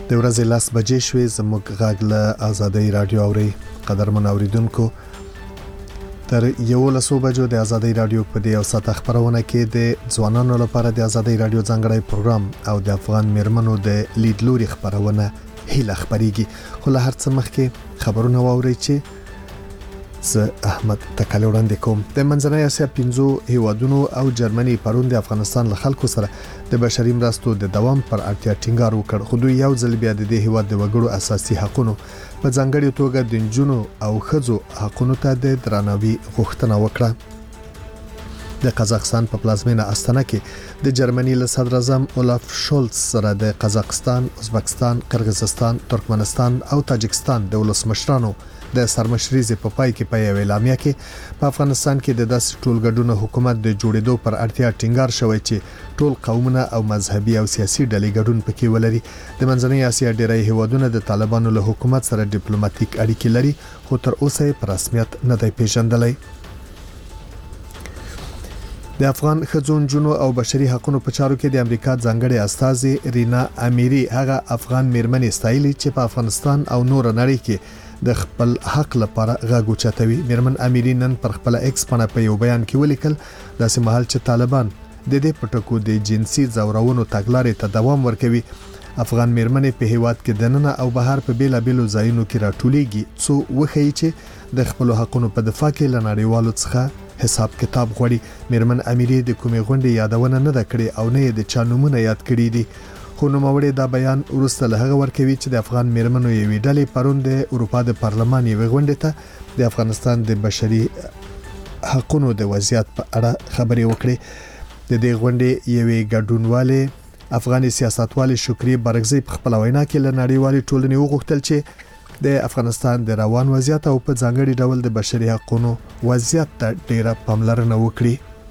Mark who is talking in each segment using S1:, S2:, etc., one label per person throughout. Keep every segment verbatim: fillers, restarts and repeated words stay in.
S1: د ورځې لاس بجې شوې زموږ غږ له آزادۍ رادیو اوري. قدرمن اوریدونکو تر یولسو بجو د آزادۍ رادیو په دې او ساعت خبرونه کې د ځوانانو لپاره د آزادۍ رادیو ځانګړی پروګرام او د افغان میرمنو د لیدلوري خبرونه هیله خبريږي. خو له هر څه مخکې خبرونه واوري چې زه احمد تکل وړاندې کوم. د منځنۍ اسیا پنځو هیوادونو او جرمني پرون د افغانستان له خلکو سره د بشري مرستو د دوام پر اړتیا ټینګار وکړ. خو دوی یو ځل بیا د دې هیواد د وګړو اساسي حقوقو په ځانګړي توګه د جنونو او ښځو حقوقو ته د درناوي غوښتنه وکړه. د قزاقستان په پلازمینه استانه کې د جرمني له صدر اعظم اولاف شولز سره د قزاقستان، ازبکستان، قرغیزستان، ترکمنستان او تاجکستان د ولسمشرانو د سرمشريزي په پای کې په یو اعلامیه کې په افغانستان کې د داسې ټولګډونو حکومت د جوړېدو پر اړتیا ټینګار شوی چې ټول قومونه او مذهبي او سیاسي ډلې ګډون پکې ولري. د منځنۍ اسیا ډېری هیوادونه د طالبانو له حکومت سره ډیپلوماټیک اړیکې لري، خو تر اوسه په رسمیت نه دی پیژندلی. د افغان ښځو، نجونو او بشري حقوقو په چارو کې د امریکا ځانګړي استازي رینا امیری هغه افغان میرمنې ستایلي چې په افغانستان او نور نړۍ کې د خپل حق لپاره غږ اوچتوي. میرمن امیری نن پر خپل ایکس باندې په یو بیان کې ولیکل داسې مهال چې طالبان د دې پټکو د جنسي ځورونو تګلارې ته دوام ورکوي، افغان میرمنې په هیواد کې دننه او بهر په بیلا بیلو ځایونو کې راټولېږي څو وخی چې د خپل حقونو په دفاع کې لنړیوالو څخه حساب کتاب غوړي. میرمن امیری د کومې غونډې یادونه نه کړې او نه د چا نومونه یاد کړي دي، خو نوموړي دا بیان وروسته له هغه ورکوي چې د افغان میرمنو یوې ډلې پرون د اروپا د پارلمان یوې غونډې ته د افغانستان د بشري حقوقو د وضعیت په اړه خبرې وکړې. د دې غونډې یوې ګډونوالې افغاني سیاستوالې شکري برګزی په خپل وینا کې له نړیوالې ټولنې وغوښتل چې د افغانستان د روان وضعیت او په ځانګړي ډول د بشري حقوقو وضعیت ته ډیره پاملرنه وکړي.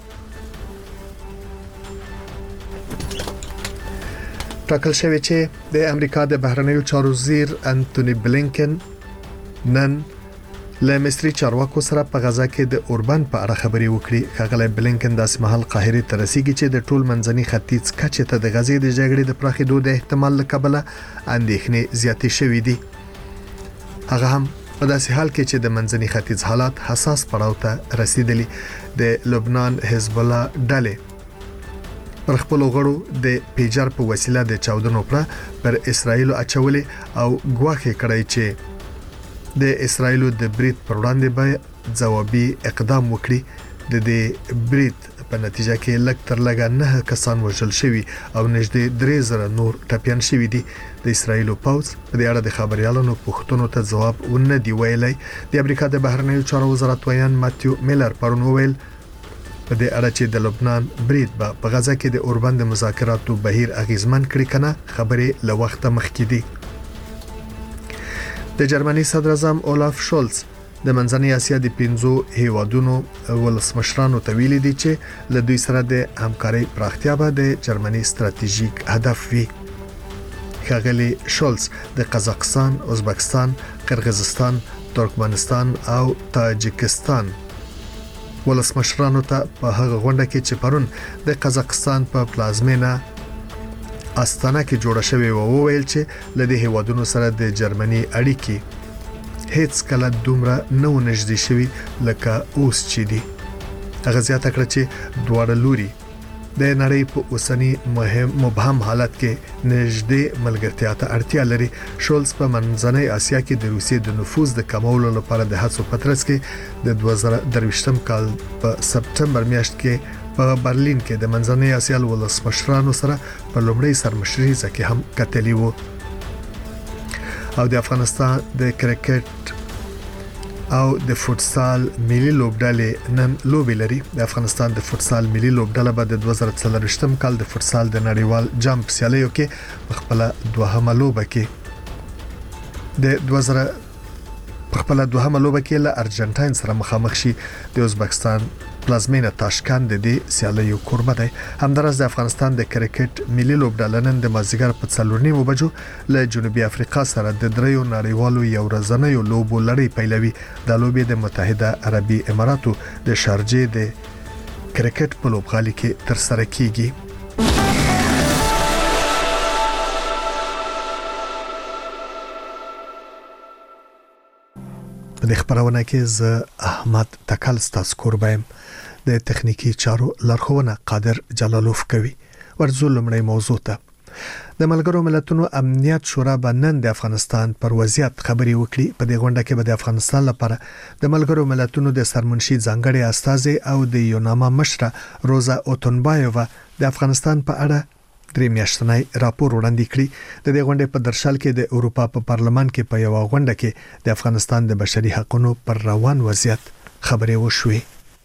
S1: ټاکل شوی چې د امریکا د بهرنیو چارو وزیر انټونی بلینکن نن له مصری چارواکو سره په غزا کې د اوربان په اړه خبرې وکړي. ښاغلی بلینکن داسې مهال قاهره ته رسیدي چې د ټول منځني ختیځ کچې ته د غزې د جګړې د پراخېدو د احتمال له کبله اندېښنې زیاتې شوې دي. هغه هم په داسې حال کې چې د منځني ختیځ حالات حساس پړاو ته رسیدلی. د لبنان حزب الله ډلې پر خپل غړو د پیجر په وسیله د چاودنو پر پر اسرایل اچولې او ګواښ کړی چې د اسرایل د برید پر وړاندې به ځوابي اقدام وکړي. د دې برید په نتیجه کې لږ تر لږه نه کسان وژل شوي او نږدې درې زره نور ټپيان شوي دي. د اسرایل پوځ په دې اړه د خبريالانو پوښتنو ته ځواب ونه دی ویلی. د امریکا د بهرنیو چارو وزارت ویان ماتیو میلر پرون ویل په دې اړه چې د لبنان برید به په غزا کې د اوربان د مذاکراتو بهیر اغیزمن کړي کنه خبرې له وخت مخکې دي. د جرمني صدر اعظم اولاف شولز د منځنۍ اسیا د پنځو هیوادونو ولسمشرانو ته ویلي دي چې له دوی سره د همکارۍ پراختیا به د جرمني ستراتیژیک هدف وي. ښاغلی شولز د قزاقستان، ازبکستان، قرغیزستان، ترکمنستان او تاجکستان ولسمشرانو ته په هغه غونډه کې چې پرون د قزاقستان په پلازمینه استانه کې جوړه شوې و وویل چې له دې هیوادونو سره د جرمني اړیکې هیڅ کله دومره نه ونږدې شوي لکه اوس چې دي. هغه زیاته کړه چې دواړه لوري د نړۍ په اوسنی مهم مبهم حالت کې نږدې ملګرتیا ته اړتیا لري. شولز په منځنۍ اسیا کې د روسیې د نفوذ د کمولو لپاره د هڅو په ترڅ کې د دوه زره درویشتم کال په سپټمبر میاشت کې په برلین کې د منځنۍ اسیا ولسمشرانو سره په لومړی سرمشريزه کې هم کتلی وو. او د افغانستان د کرکټ او د فوتسال ملي لوبډلې نن لوبې لري. د افغانستان د فوتسال ملي لوبډله به د دوه زره څلرویشتم کال د فوتسال د نړیوال جام سیالیو کې خپل دوهمه لوبه کې د دوه زره خپل دوهمه لوبه کې له ارجنټاین سره مخامخ شي. د ازبکستان پلازمینه تاشکند د دې سیالیو کوربه دی. همدارس د افغانستان د کرکټ ملي لوبډله نن د مازیګر په څلور نیمو بجو له جنوبي افریقا سره د دریو نړیوالو یو ورځنیو لوبو لړۍ پیلوي. د لوبې د متحده عربي اماراتو د شارجې د کرکټ په لوبغالي کې تر سره کیږي. په دې خبرونه کې ز احمد تکل ستاسو کوربایم د تخنیکی چارو لارښوونه قادر جلالوف کوي. ورزول لمړی موضوع ته د ملګرو ملتونو امنیت شورا بنن د افغانستان پر وضعیت خبري وکړي. په دې غونډه کې به د افغانستان لپاره د ملګرو ملتونو د سرمنشي ځانګړي استازي او د یوناما مشره روزا اوتونبایووا د افغانستان په اړه درې میاشتنی راپور وړاندې کړی. د دې غونډې په درشل کې د اروپا په پارلمان کې په یو غونډه کې د افغانستان د بشري حقوقو پر روان وضعیت خبري وشوي.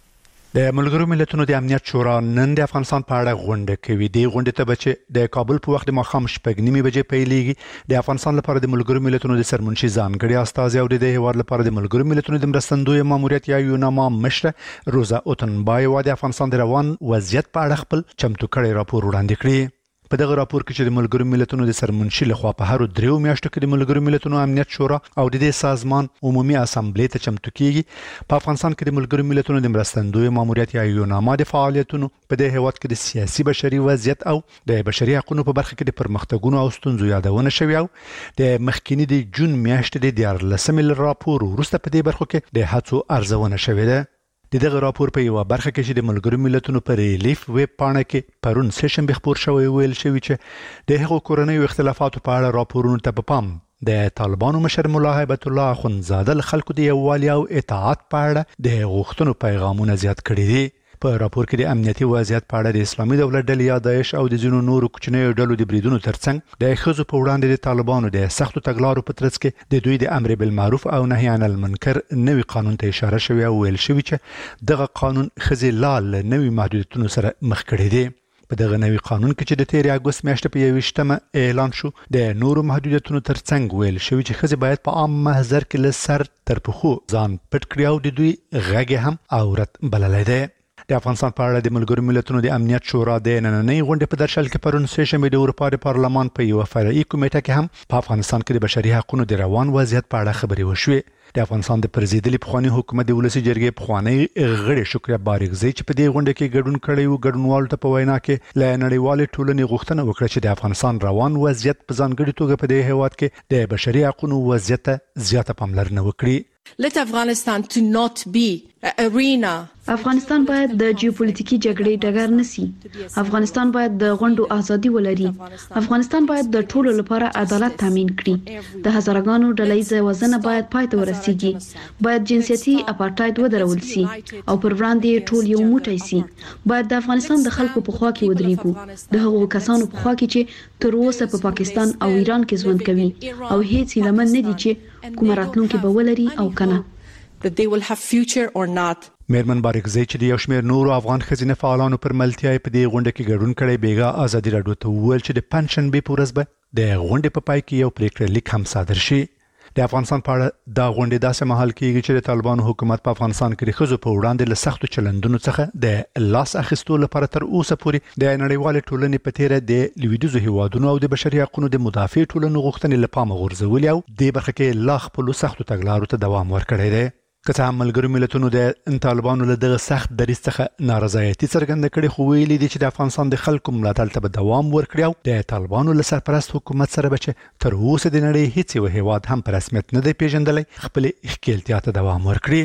S2: د ملګرو ملتونو د امنیت شورا نن د افغانستان په اړه غونډه کوي. د غونډې ته بچ د کابل په وخت د ماښام شپږ نیمې بجې پیلېږي. د افغانستان لپاره د ملګرو ملتونو د سرمنشي ځانګړي استازي او د هیواد لپاره د ملګرو ملتونو د مرستندوی ماموریت یا یوناما مشره روزا اوتونبایووا د افغانستان د روان وضعیت په اړه خپل چمتو کړی راپور وړاندې کړی. په دغه راپور کې چې د ملګرو ملتونو د سرمنشي لخوا په هر دریو میاشتو کې د ملګرو ملتونو امنیت شورا او د دې سازمان عمومي اسامبلې ته چمتو کیږي. په افغانستان کې د ملګرو ملتونو د مرستندوی ماموریت یا یوناما د فعالیتونو په دې هیواد کې د سیاسي بشري وضعیت او د بشري حقوقو په برخه کې د پرمختګونو او ستونزو یادونه شوی او د مخکینی د جون میاشتې د دیارلسمې راپور وروسته په دې برخه کې د هڅو ارزونه شوې ده. د دغه راپور په یو برخه کې چې د ملګرو ملتونو پر ریلیف ویب پاڼه کې پرون سیشن به خبر شوی ویل شوی چې د هغو کورنۍ اختلافاتو په اړه راپورونو ته په پام د طالبانو مشر مولا هیبت الله اخوندزاده له خلکو د یووالي او اطاعت په اړه د غوښتنو پیغامونه زیات کړي دي. په راپور کې د امنیتي وضعیت په اړه د اسلامي دولت ډلې یا داعش او د ځینو نورو کوچنیو ډلو د بریدونو ترڅنګ د ښځو په وړاندې د طالبانو د سختو تګلارو په ترڅ کې د دوی د امر بالمعروف او نهي عن المنکر نوي قانون ته اشاره شوی او ویل شوی چې دغه قانون ښځې لا نوي محدودیتونو سره مخ کړي دي. په دغه نوي قانون کې چې د تیر اگست میاشتې په یویشتمه اعلان شو د نورو محدودیتونو ترڅنګ ویل شوی چې ښځې باید په عام محضر کې له سر تر پښو ځان پټ کړي او د دوی غږ هم عورت بللی دی. د افغانستان په اړه د ملګرو ملتونو د امنیت شورا د نننۍ غونډې په درشل کې پرون سیشن د اروپا د پارلمان په یو فرعي کمیټه کې هم په افغانستان کې د بشري حقوقو د روان وضعیت په اړه خبري وشوې. د افغانستان د پرزیدلي پخوانی حکومت د ولسی جرګې پخوانی غړي شکریا بارګزی چې په دې غونډه کې ګډون کړی وو ګډونوالو ته په وینا کې ل نړیوال ټولنې غوښتنه وکړه چې د افغانستان روان وضعیت په ځانګړي توګه په دې هیواد کې د بشري حقوقو وضعیت زیاته پاملرنه وکړي.
S3: Let Afghanistan to not be an arena.
S4: افغانستان باید د جیوپولیټیکي جګړې ډګر نشي. افغانستان باید د غونډو ازادي ولري. افغانستان باید د ټولو لپاره عدالت تامین کړي. د هزارګانو ډلهییزه وژنه باید پای ته ورسیږي. باید جنسیتي اپارټاید ودرول سي او پر وړاندې ټول یو موټی سي. باید د افغانستان د خلکو په خوا کې ودرېږو، د هغو کسانو په خوا کې چې تر اوسه په پاکستان او ایران کې ژوند کوي او هیڅ لمن نه دي چې کوم راتلونکي به ولري او کنه.
S3: That they will have future or not.
S2: میرمن بارګزی چې د یو شمېر نورو افغان ښځینه فعالانو پر ملتیا په دې غونډه کې ګډون کړی بیګا ازادي راډیو ته وویل چې د پنځشنبې په ورځ به د غونډې په پای کې یو پریکړه لیک هم صادر شي. د افغانستان په اړه دا غونډه داسې مهال کېږي چې د طالبانو حکومت په افغانستان کې د ښځو په وړاندې له سختو چلندونو څخه د لاس اخیستو لپاره تر اوسه پورې د نړیوال ټولنې په تیره د لویدیځو هیوادونو او د بشري حقوقو د مدافع ټولنو غوښتنې له پامه غورځولې او د برخه کې لا خپل سختو تګلارو ته دوام ورکړی دی. که څه هم ملګرو ملتونو د طالبانو له دغه سخت دریځ څخه نارضایتي څرګنده کړې خو ویلي دي چې د افغانستان د خلکو ملاتړ ته به دوام ورکړي او د طالبانو له سرپرست حکومت سره به چې تر اوسه د نړۍ هیڅ یو هیواد هم په رسمیت نه دی پیژندلی خپلې ښکیلتیا ته دوام ورکړي.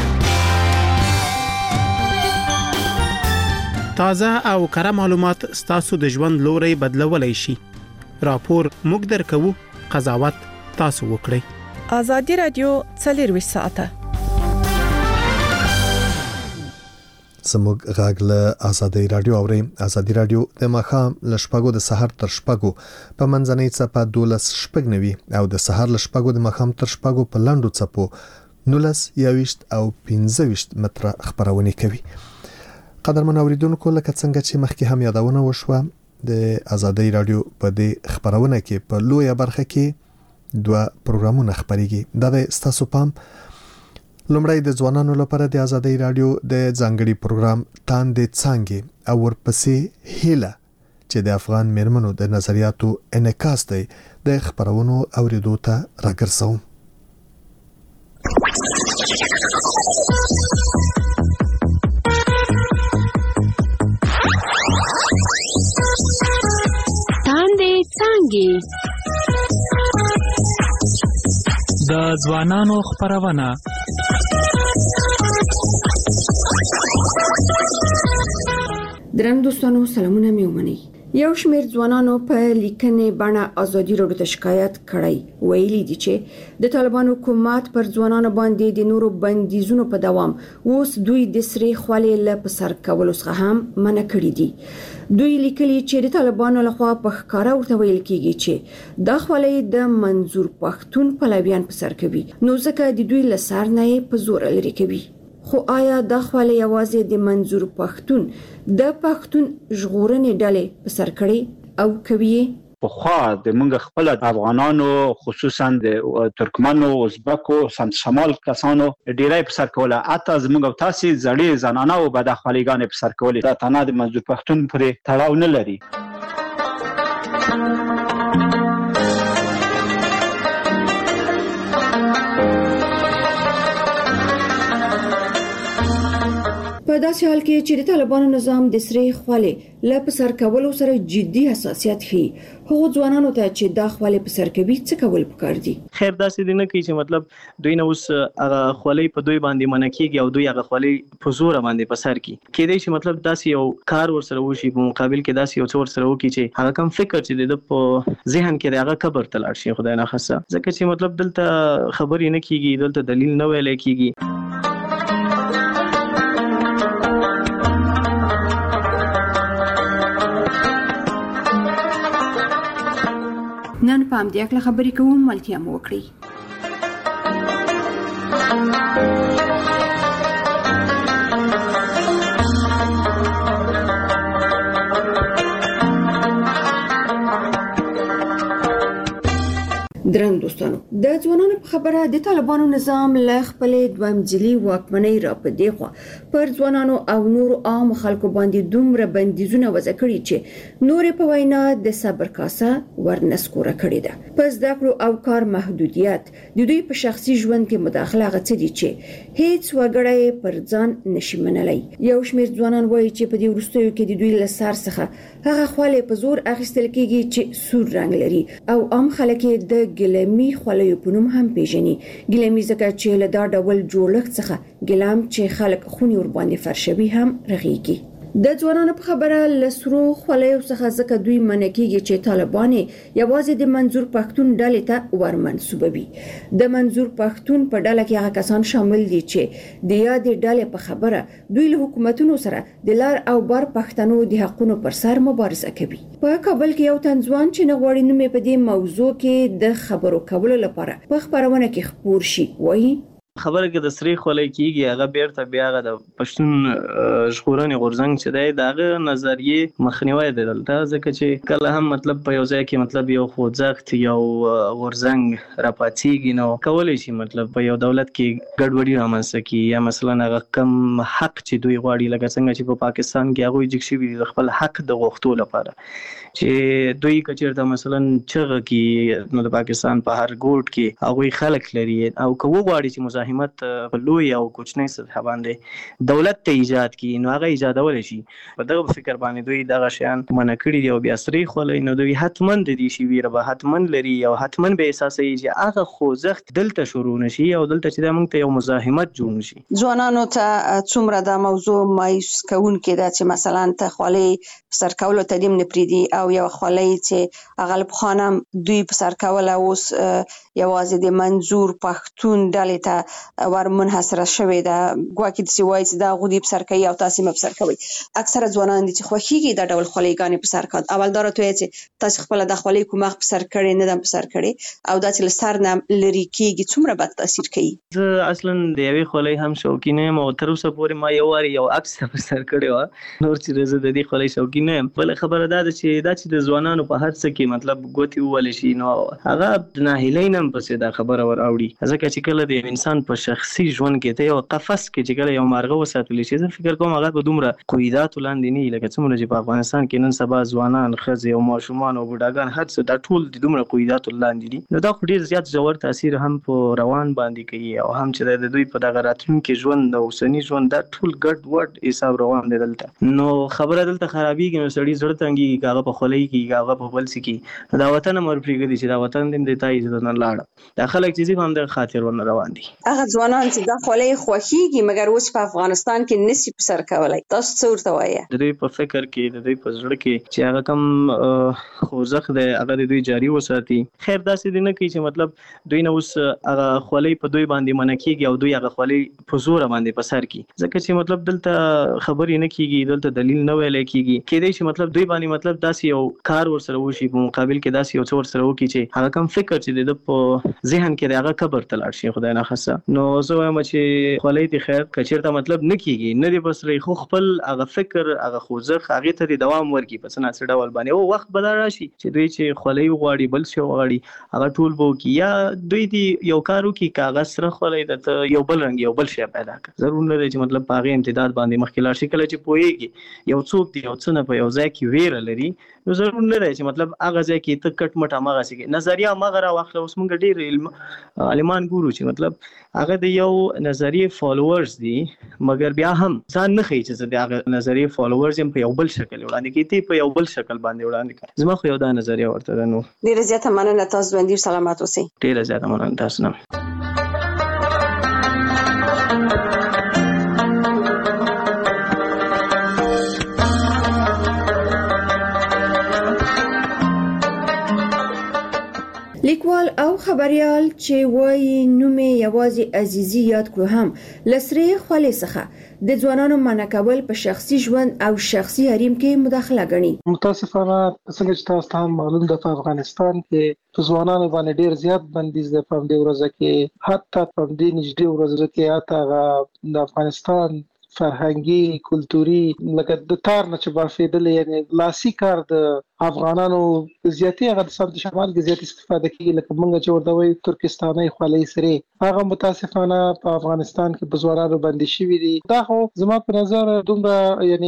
S5: تازه او کره معلومات ستاسو د ژوند لوري بدلولای شي. راپور موږ درکوو، قضاوت تاسو وکړئ.
S3: ازادي رادیو څلور ساعته
S1: زموږ غږ له ازادي رادیو اوري. ازادي رادیو د ماښام له شپږو د سحر تر شپږو په منځنۍ څپه دولس شپږ نوي او د سحر له شپږو د ماښام تر شپږو په لاندو څپو نولس یويشت او پنځه ویشت متره خبرونه کوي. قدرمن اوریدونکو لکه څنګه چې مخکې هم یادونه وشوه د ازادي رادیو په دې خبرونه کې په لویه برخه کې دوه پروګرامونه خبريږي. دا د ستاسو پام لومړی د ځوانانو لپاره د ازادي رادیو د ځانګړي پروګرام تاندې څنګه او ورپسې هیله چې د افغان میرمنو د نظریاتو انعکاس دی د خبرونو اوریدو ته راګرځوم.
S6: تاندې څنګه د ځوانانو خبرونه
S7: درنو دوستانو سلامونه مې ومنئ. یو شمېر ځوانانو په لیکنې بڼه ازادي راډیو ته شکایت کړی، ویلي دي چې د طالبان حکومت پر ځوانانو باندې د نورو بندیزونو په دوام اوس دوی د سرې خولې له په سر کولو څخه هم منع کړي دي. دوی لیکلي چې د طالبانو لخوا په ښکاره ورته ویل کېږي چې دا خولې د منظور پښتون پلویان په سر کوي، نو ځکه د دوی له سر نه یې په زور لرې کوي. خو آیا دا خولې یوازې د منظور پښتون د پښتون ژغورنې ډلې په سر کړي او کوي؟
S8: په خوا د موږ خپل افغانانو خصوصا د ترکمنو، ازبکو، سمت شمال کسانو ډیری په سر کوله. حتی زموږ تاسو زړې زنانه او بد اخلاقیان په سر کولې. دا تنه د منظور پښتون پرې تړاو نه لري.
S7: په داسې حال کې چې د طالبانو نظام د سرې خولې له په سر کولو سره جدي حساسیت ښيي، هغو ځوانانو ته چې دا خولې په سر کوي څه کول پکار دي؟
S9: خیر داسې دی نه کوي چې مطلب دوی نه اوس هغه خولې په دوی باندې منع کیږي او دوی هغه خولې په زور باندې په سر کی کېدای شي مطلب داسې یو کار ورسره وشي په مقابل کې داسې یو څه ورسره وکړي چې هغه کم فکر چې د په ذهن کې هغه قبر ته لاړ شي، خدای نه خاصه، ځکه چې مطلب دلته خبرې نه کیږي، دلته دلیل نه ویل کیږي.
S7: نن په همدې اړه خبرې کوم، ملتیا مو وکړئ. درنو دوستانو، د ځوانانو په خبره د طالبانو نظام له خپلې دوامجلي واکمنۍ را په دې خوا پر ځوانانو او نورو عام خلکو باندې دومره بندیزونه وضع کړي چې نورې په وینا د صبر کاسه ورنسکوره کړې ده. په زده کړو او کار محدودیت د دوی په شخصي ژوند کې مداخله غڅ دي چې هیڅ وګړی پر ځان نشي منلی. یو شمېر ځوانان وایي چې په دې وروستیو کې د دوی له سر څخه هغه خولې په زور اخیستل کېږي چې سور رنګ لري او عام خلک د ګلمي خولې په نوم هم پیژني. ګلمي ځکه چې له دا ډول جوړښت څخه ګلام چې خلک خوني ور باندې فرشوي هم رغيږي. د ځوانانو په خبره لسرو خولې څخه ځکه دوی منع کېږي چې طالبان یوازې د منظور پښتون ډلې ته ورمنسوبوي. د منظور پښتون په ډله کې هغه کسان شامل دي چې د یادې ډلې په خبره دوی له حکومتونو سره د لار او بر پښتنو د حقونو پر سر مبارزه کوي. په کابل کې یو تنځوان چې نه غواړي نوم په دې موضوع کې د خبرو کولو لپاره په خبرونه کې خپور شي وایي
S9: خبره کې د سرې خولې کېږي، هغه بیرته بیا هغه د پښتون ژغورنې غورځنګ چې دی د هغه نظریې مخنیوی دی دلته، ځکه چې کله هم مطلب په یو ځای کې مطلب یو خوځښت یو غورځنګ راپاڅېږي نو کولی شي مطلب په یو دولت کې ګډوډي رامنځته کړي، یا مثلا هغه کم حق چې دوی غواړي لکه څنګه چې په پاکستان کې هغوی جګ شوي دي د خپل حق د غوښتو لپاره چې دوی که چېرته مثلا چغه کړي نو د پاکستان په هر ګوټ کې هغوی خلک لري او که وغواړي چې مزاحمت په لوی او کوچنۍ سطح باندې دولت ته ایجاد کړي نو هغه ایجادولی شي. په دغه فکر باندې دوی دغه شیان منع کړي دي او بیا سرې خولۍ نو دوی حتما د دې شي ویره به حتما لري او حتما به احساسوي چې هغه خوځښت دلته شروع نشي او دلته چې دا موږ ته یو مزاحمت جوړ نشي.
S10: ځوانانو ته څومره دا موضوع مایوس کوونکې ده چې مثلا ته خولۍ په سر کولو ته دې نه پرېږدي او یو خولۍ چې هغه له پخوا نه دوی په سر کوله اوس یوازې د منظور پښتون ډلې ته ور منحصره شوې ده، ګواکې داسې وایي چې دا هغوی دې په سر کوي او تاسې مه په سر کوئ. اکثره ځوانان دي چې خوښېږي دا ډول خولۍ په سر کړي. اول دا راته وایي چې تاسې خپله دا خولۍ کوم وخت په سر کړې نه ده په سر کړې او دا چې له سر نه لرې کېږي څومره بد تاثیر کوي.
S9: زه اصلا د یوې خولۍ هم شوقي نه یم او تر اوسه پورې ما یو وارې یو عکس په سر کړې وه، نور چې زه د دې خولۍ شوقي نه یم. بله خبره دا ده چې دا چې د ځوانانو په هر څه کې مطلب ګوتې ووهلی شي نو هغه د ناهیلۍ نه هم پسې دا خبره ور اوړي، ځکه چې کله د انسان په شخصي ژوند کې ته یو قفس کې چې کله یو مارغه وساتلی شي، زه فکر کوم هغه په دومره قیوداتو لاندې نه وي لکه څومره چې په افغانستان کې نن سبا ځوانان، ښځې او ماشومان او بوډاګان هر څه دا ټول د دومره قیوداتو لاندې دي. نو دا خو ډېر زیات ژور تاثیر هم په روان باندې کوي او هم چې د دوی په دغه راتلونکي ژوند او اوسني ژوند دا ټول ګډ وډ حساب روان دی دلته. نو خبره دلته خرابېږي نو سړي زړه تنګېږي که هغه په خولۍ کې که هغه په بل څه کې دا وطن هم ور پرېږدي چې دا وطن دې د تا عزت نه لاړه. دا خلک چې دي په همدغه خاطر ورنه روان دي.
S10: هغه ځوانان چې د خولې خوخيږي مګر اوس په افغانستان کې نسی په سر کولای تاسو څه ورته وایي
S9: د دوی په فکر کې د دوی په زړه کې چې هغه کم خوځښت دی هغه د دوی جاری وساتي خیر داسې دی نه کوي چې مطلب دوی نه اوس هغه خولې په دوی باندې منکیږي او دوی هغه خولې په زور باندې په سر کې ځکه چې مطلب دلته خبرې نه کیږي دلته دلیل نه ویل کیږي کېدای شي مطلب دوی باندې مطلب داسې یو کار ورسره وشي په مقابل کې داسې یو څه ورسره وکړي چې هغه کم فکر چې د په ذهن کې هغه قبر ته لاړ شي خدای نه خاصه نو زه وایم چې خولې ته خیر کچیرته مطلب نه کیږي نه دی بس خو خپل هغه فکر هغه خوځښت هغه ته دوام ورکړي په څنګه ډول باندې او وخت بدل راشي چې دوی چې خولې غواړي بل څه غواړي هغه ټول بو کی یا دوی دی یو کارو کې کاغذ سره خولې د یو بل رنګ یو بل شی پیدا کړي ضرور نه دی چې مطلب پاغه امتداد باندې مخکې لاړ شي کله چې پويږي یو څوک دی یو څه نه په یو ځای کې ویر لري نو ضرور نه دی چې مطلب هغه ځای کې ته کټ مټه ماغه سي نظریه ماغه را واخله اوس موږ ډیر علم عالمان ګورو چې مطلب هغه د یو نظریه فالوورز دي مګر بیا هم ځان نه خي چې د هغه نظریه فالوورز هم په یو بل شکل وړاندې کیږي په یو بل شکل باندې وړاندې کوي زما خو یو دا نظریه ورته ده نو
S10: ډیر زیاته مننه تاسو باندې سلامات اوسئ
S9: ډیر زیاته مننه تاسو نه
S7: لیکوال او خبريال چې وایي نومې یوازې عزیزي یاد کړو هم لسري خولې څخه د ځوانانو منع کول په شخصي ژوند او شخصي حریم کې مداخله غني
S11: متاسفانه څنګه چې تاسو ته معلوم ده په افغانستان کې ځوانانو باندې ډیر زیات بندیز ده په دې ورځ کې حتی په دې نږدې ورځ کې حتی د افغانستان فرهنګي کلتوري لکه د تار نه چې بافیدل یعنی لاسي کار د افغانانو زیاتی هغه د سمت شمال کې زیات استفاده کوي لکه موږ چې ورته وایي ترکستاني خولې سره هغه متاسفانه په افغانستان کې بزوارانو باندې شوی دي دا خو زما په نظر دومره یعنی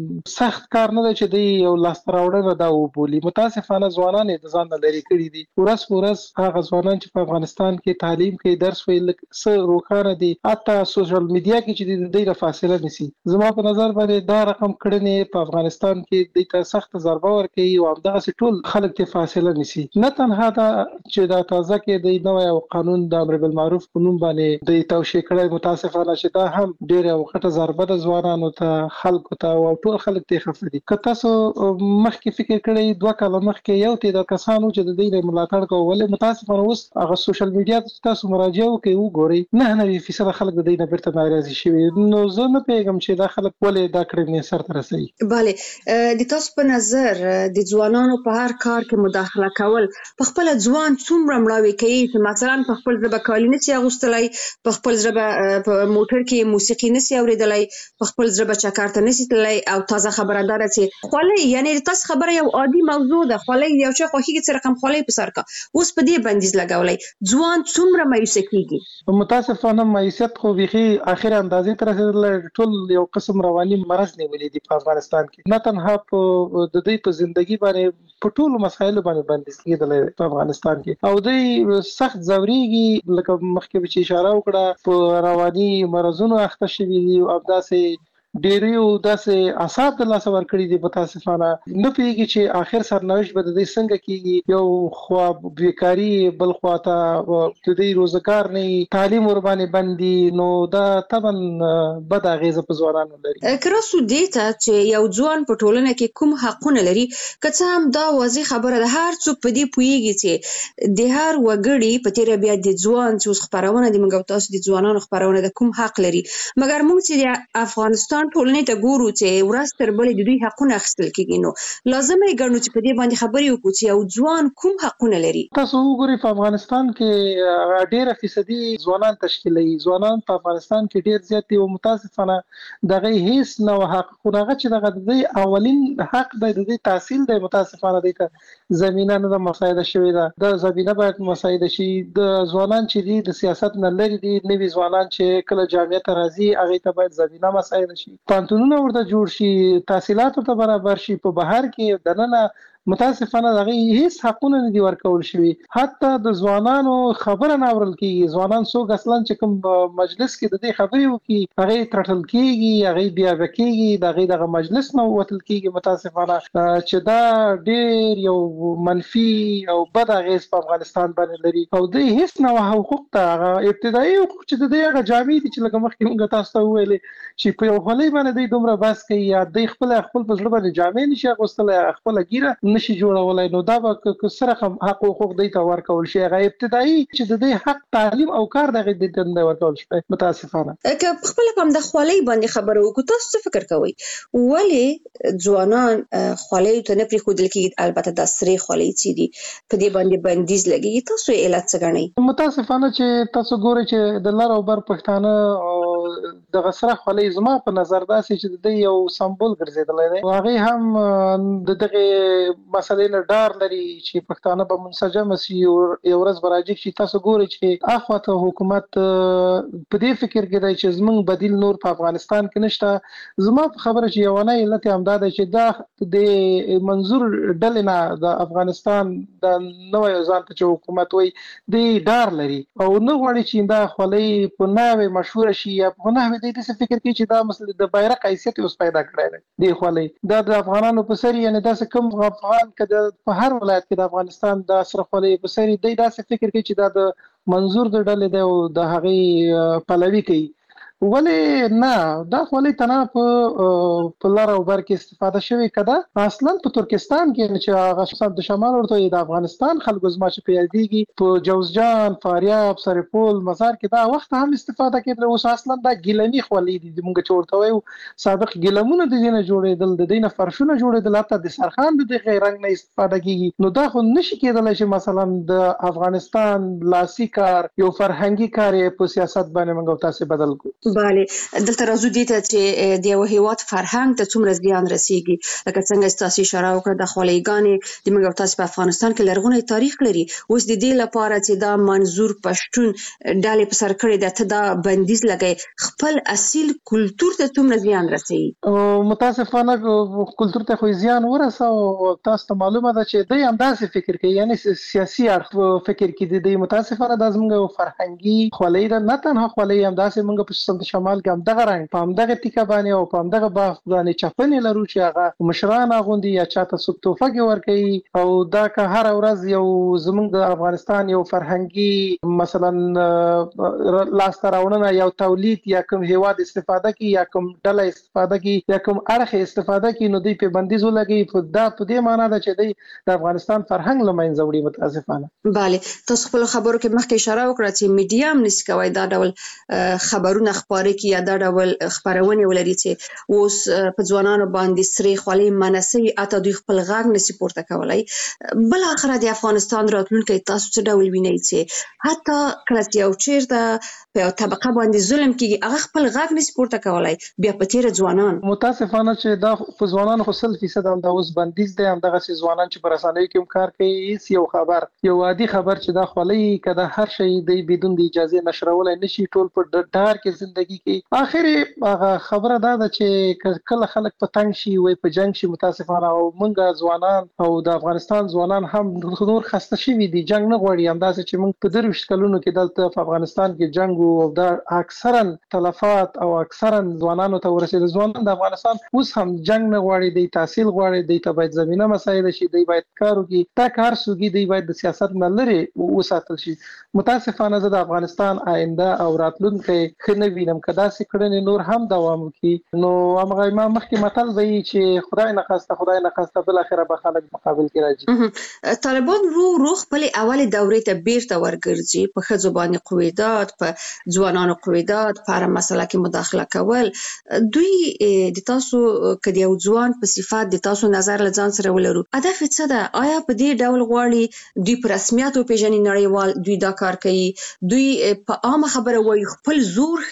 S11: سخت کار نه دی چې دی یو لاس راوړنه دا وبولي متاسفانه ځوانان د ځان لري کړی دي ورس ورس هغه ځوانان چې په افغانستان کې تعلیم کوي درس ویل څه روخانه دي حتی سوشل میډیا کې چې د دې فاصله نسی زما په نظر باندې دا رقم کړنې په افغانستان کې د ته سخت ضربه ورکړي او همدغه ټول خلک ته فاصله نسی نه تنها دا چې دا تازه کې د نوې قانون د امر بالمعروف قانون باندې د توشیح کړي متاسفانه چې دا هم ډېر وخت ضربه د ځوانانو ته خلکو ته او ټول خلک ته خفدي که تاسو مخکې فکر کړئ دوه کاله مخکې یو ته د کسانو چې د دې ملاتړ کول متاسفانه اوس هغه سوشل میډیا تاسو مراجعه وکړئ وګورئ نه نه فیصد خلک د دې نه بیرته ناراضي شوي نو زه نه پیغام چې دا خلک ولې دا کړنې سره ترسي
S10: bale د تاسو په نظر د ځوانانو په هر کار کې مداخله کول په خپل ځوان څومره مړاوي کوي چې مثلا په خپل ځبه کالینه سي اغوستلای په خپل ځبه په موټر کې موسیقي نسي اوریدلای په خپل ځبه چکارته نسي تلای او تازه خبردار چې خولې یعنی تاسو خبره یو عادي موضوع ده خولې یو څه خوخي چې رقم خولې په سر کا اوس په دې بندیز لګولای ځوان څومره مایوس کیږي
S11: متاسفانه مایوسیت خو بيخي اخر اندازې تر رسیدل ټول یو قسم رواني مرض نیولې دي په افغانستان کې نه تنها په د دې په ژوندۍ باندې په ټولو مسایلو باندې بندیز کېدل په افغانستان کې او دوی سخت ځوريږي لکه مخکې چې اشاره وکړه په رواني مرزونو اخته شوي دي او داسې ډیریو داسې اعصاب د لاس ور کړی دي متاسفانه نه پیږي چې اخر سرنوشت به د دې څنګه کیږي یو خو بیکاری بل خواته د دې روزګار نه تعلیم ور باندې بندي نو دا طبعا بد اغیزه په ځوانانو لري
S10: کراسو دیتا چې یو ځوان په ټولنه کې کوم حقونه لري که هم دا واضح خبره ده هر څوک په دې پويږي چې د هر وګړي په تیر بیا د ځوان چې خبرونه د موږ تاسو د ځوانانو خبرونه د کوم حق لري مګر موږ چې افغانستان ټولنې ته ګورو چې ورځ تر بلې د دوی حقونه اخیستل کیږي نو لازم یې ګڼو چې په دې باندې خبرې وکړو چې یو ځوان کوم حقونه لري
S11: تاسو وګورئ په افغانستان کې ډېر فیصدي ځوانان تشکیلوي ځوانان په افغانستان کې ډېر زیات دي او متاسفانه دغه هیڅ نو حقونه چې دغه د اولین حق د دې تحصیل د متاسفانه د زمينه نه مساعده شوی ده د زمينه باید مساعده شي د ځوانان چې دي د سیاست نه لري دي نوي ځوانان چې کله جامعه ته راځي هغه ته باید زمينه مساعده شي پانتونونه ورته جوړ شي تحصیلات ته برابر شي په بهر کې دننه متاسفانه دغه هیڅ حقونه نه دي ورکول شوی. حتی د ځوانانو خبره نه اورل کیږي. ځوانان څوک اصلا چې کوم مجلس کې د دې خبرې وکي هغه ترټل کیږي، هغه بیا وکیږي، دغه دغه مجلس نه وتل کیږي. متاسفانه چې دا ډېر یو منفي او بد اغیز په افغانستان باندې لري او د هیڅ نه حقوق ته ابتدایي حقوق چې د دې هغه جامع دي چې لکه مخکې موږ تاسو ته ویلې چې په یو خولۍ باندې د دومره بس کوي یا د خپل خپل په زړه باندې جامع نشي اغوستل، خپل ګیره نشي جوړولای، نو دا به سره حق حقوق دی ته ورکول شي. هغه ابتدایي چې د دې حق تعلیم او کار دغه د دې ورکول شي. متاسفانه
S10: که خپل کوم د خولۍ باندې خبرو کو تاسو څه فکر کوئ ولې ځوانان خولۍ ته نه پریښودل کیږي؟ البته د سری خولۍ چې دي په دې باندې بندیز لګي، تاسو علت څه ګڼئ؟
S11: متاسفانه چې تاسو ګورئ چې د لر او بر پښتانه د غسره خولۍ زما په نظر داسې چې د یو سمبول ګرځیدلی دی. هغه هم د دغه مسلې نه ډار لري چې پښتانه به منسجم شي او یو ورځ به راځي چې تاسو ګورئ چې اخواته حکومت په دې فکر کې دی چې زموږ بدیل نور په افغانستان کې نشته. زما په خبره چې یوانه علت هم دا دی چې دا د منظور ډلې نه د افغانستان د نوې ځان ته چې حکومت وي د ډار لري او نه غواړي چې دا خولۍ په نوې مشهور شي یا په نوې د دې فکر کوي چې دا مسله د بیرغ حیثیت اوس پیدا کړی دی. د خولۍ دا د افغانانو په سر یعنی دا کوم افغان کده په هر ولایت کې د افغانستان د سره خولۍ په سر دی دا فکر کوي چې دا د منظور د ډلې دی او د هغه پلوي کوي. ولې نه دا خولۍ تنه په په لر او بر کې استفاده شوی کده اصلا په ترکستان کې چې هغه د شمال ورته د افغانستان خلکو زما چې پیادېږي په جوزجان، فاریاب، سرپول، مزار کې دا وخت هم استفاده کېدل. اوس اصلا دا ګیلمي خولۍ دي موږ چې ورته وایو سابق ګیلمونه د دې نه جوړېدل، د دې نه فرشونه جوړېدل، حتی د سرخان د دغه رنګ نه استفاده کېږي. نو دا خو نشي کېدلی چې مثلا د افغانستان لاسي کار یو فرهنګي کار په سیاست باندې موږ تاسو بدل کړو.
S10: بله دلته راځو دې ته چې د یو هیواد فرهنګ ته څومره زیان رسیږي. لکه څنګه تاسو اشاره وکړه د خولۍ د موږ تاسو په افغانستان کې لرغونی تاریخ لري. اوس د دې لپاره چې دا منظور پښتون ډلې په سر کړی ده ته دا بندیز لګي خپل اصیل کلتور ته څومره زیان رسیږي؟
S11: متاسفانه کلتور ته خو زیان ورسه او تاسو ته معلومه ده چې دوی همداسې فکر کوي، یعنی سیاسي اړخ فکر کوي. د متاسفانه د زموږ فرهنګي خولۍ ده، نه تنها خولۍ همداسې موږ په سمت شمال کې هم دغه رنګ په همدغه ټیکه باندې او په همدغه باغ باندې چپنې لرو چې هغه مشران اغوندي یا چاته څوک تحفه کې ورکوي. او دا که هر ورځ یو زموږ د افغانستان یو فرهنګي مثلا لاسته راوړنه یا تولید یا کوم هیواد استفاده کوي یا کوم ډله استفاده کوي یا کوم اړخ استفاده کوي نو دوی په بندیز ولګي. دا په دې معنی ده چې دوی د افغانستان فرهنګ له منځه وړي. متاسفانه
S10: بله تاسو خپل خبرو کې مخکې اشاره وکړه چې میډیا هم نشي کوي دا ډول خبرونه خبرې کې یا دا ډول خبرونه ولري چې اوس په ځوانانو باندې سری خولۍ منسي اته دوی خپل غږ نشي پورته کولای. بل اخر د افغانستان راتلونکي تاسو څه ډول وینئ چې حتی کله یو چیرته په طبقه باندې ظلم کیږي هغه خپل غږ نشي پورته کولای بیا په تیر ځوانان؟
S11: متاسفانه چې دا په ځوانانو خو سل فیصد هم دا اوس بندیز دی. هم دغه ځوانان چې پر رسنیو کې کار کوي هیڅ یو خبر یو عادي خبر چې دا خولۍ کده هر شی دی بدون د اجازه نشرولای نشي ټول په ډار کې ژوندۍ کی. اخر هغه خبره دا ده چې کله خلک په تنګ شي وي په جنگ شي متاسفانه او موږ ځوانان او د افغانستان ځوانان هم نور خسته شي دي جنگ نه غواړي. هم دا چې موږ په درويش کلونو کې دلته په افغانستان کې جنگ او دا اکثرا تلفات او اکثرا ځوانانو ته ورسېد. ځوانان د افغانستان اوس هم جنگ نه غواړي، د تحصیل غواړي، د ته باید زمينه مسایل شي، د باید کار وکړي، تا کار سوګي دی باید د سیاست نه لري وساتل شي. متاسفانه زه د افغانستان آینده او راتلونکي خنه وینم کدا سي کړنې نور هم دوام وکړي. نو هغه ما مخکې متل وی چې خدای نه خواسته خدای نه خواسته بل اخره به خلک مقابل کې راځي.
S10: طالبان رو رو خپل اوله دورې ته بیرته ورګرځي په خځو باندې قویدات په ځوانانو قویدات په هر مسله کې مداخله کول. دوی د تاسو کدی یو ځوان په صفات د تاسو نظر لځان سره ولرو هدف څه ده؟ آیا په دې ډول غواړي دوی په رسمیت او پیژنې نړیوال دوی دا کار کوي؟ دوی په عامه خبره وایي خپل زور خي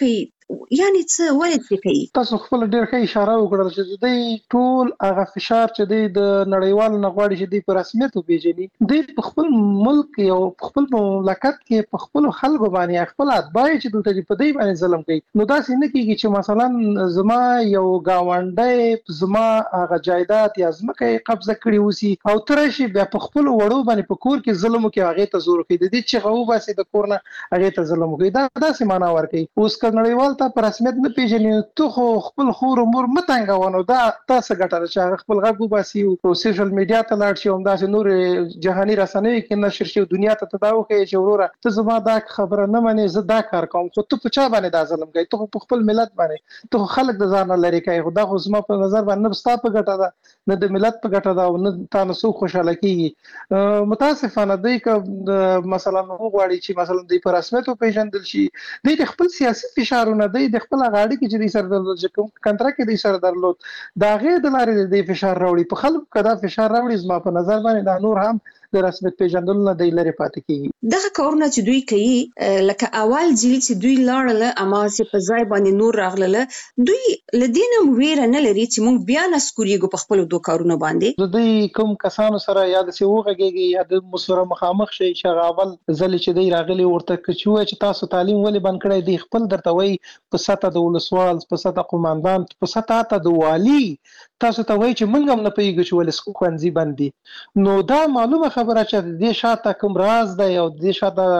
S10: یعنی څه ولې څه کوي؟
S11: تاسو خپل ډېر ښه اشاره وکړه چې د ټول هغه فشار چې د نړیوال نه غواړي چې د په رسمیت وپیژني، د خپل ملک یو خپل مملکت کې په خپل خلکو باندې خپل اتباع چې دلته په دې باندې ظلم کوي. نو دا څنګه کیږي چې مثلا زما یو گاونډي زما هغه جایداد یا ځمکه قبضه کړی وسی او تر شي بیا په خپل وړو باندې په کور کې ظلم کوي، هغه ته زور کوي، د دې چې غو باسي د کور نه هغه ته ظلم کوي. دا داسې معنا ورکوي. اوس کډنړیوال ته په رسمیت نه پیژني، ته خو خپل خور مور متنګونه دا تاسو ګټه چې هغه خپل غږ وباسي او سوشل میډیا ته لاړ شي، هم داسې نور جهاني رسنۍ کې نشر شي، دنیا ته تداو کوي چې وروره ته زما دا خبره نه منې، زه دا کار کوم، خو ته په چا باندې دا ظلم کوي؟ ته په خپل ملت باندې، ته خلک د ځان لري کوي. خو دا خو زما په نظر باندې نه ستا په ګټه ده، نه د ملت په ګټه ده، او نه تاسو څوک خوشاله کیږي. متاسفانه دی که مثلا وګورئ چې مثلا د په رسمیت پیژندل شي، د خپل سیاسي فشارونه د خپل غاړي کې چې د سر درلود چې کوم کنټرا کې د سر درلود دا غیر د لارې د فشار راوړي په خلکو کدا فشار راوړي. زما په نظر باندې دا نور هم د رسمیت پیژندل نه دی لري پاتې کیږي.
S10: دغه کارونه چې دوی کوي لکه اول ځل چې دوی لاړل اما چې په ځای باندې نور راغله، دوی لدینه ویره نه لري چې موږ بیا نسکوریږو په خپل دوه کارونه باندې.
S11: د دې کوم کسانو سره یا د سیوغهږي یا د مسره مخامخ شي چې اول ځل چې دی راغلی ورته کچوي چې تاسو تعلیم ولې بند کړی دی، خپل درته وای په سطح د ولسوال، په سطح قوماندان، په سطح ته د والی تاسو ته وای چې موږ هم نه پیږو چې ولې ښوونځي بندي. نو دا معلومه خبره چې د شاته کوم راز دی او د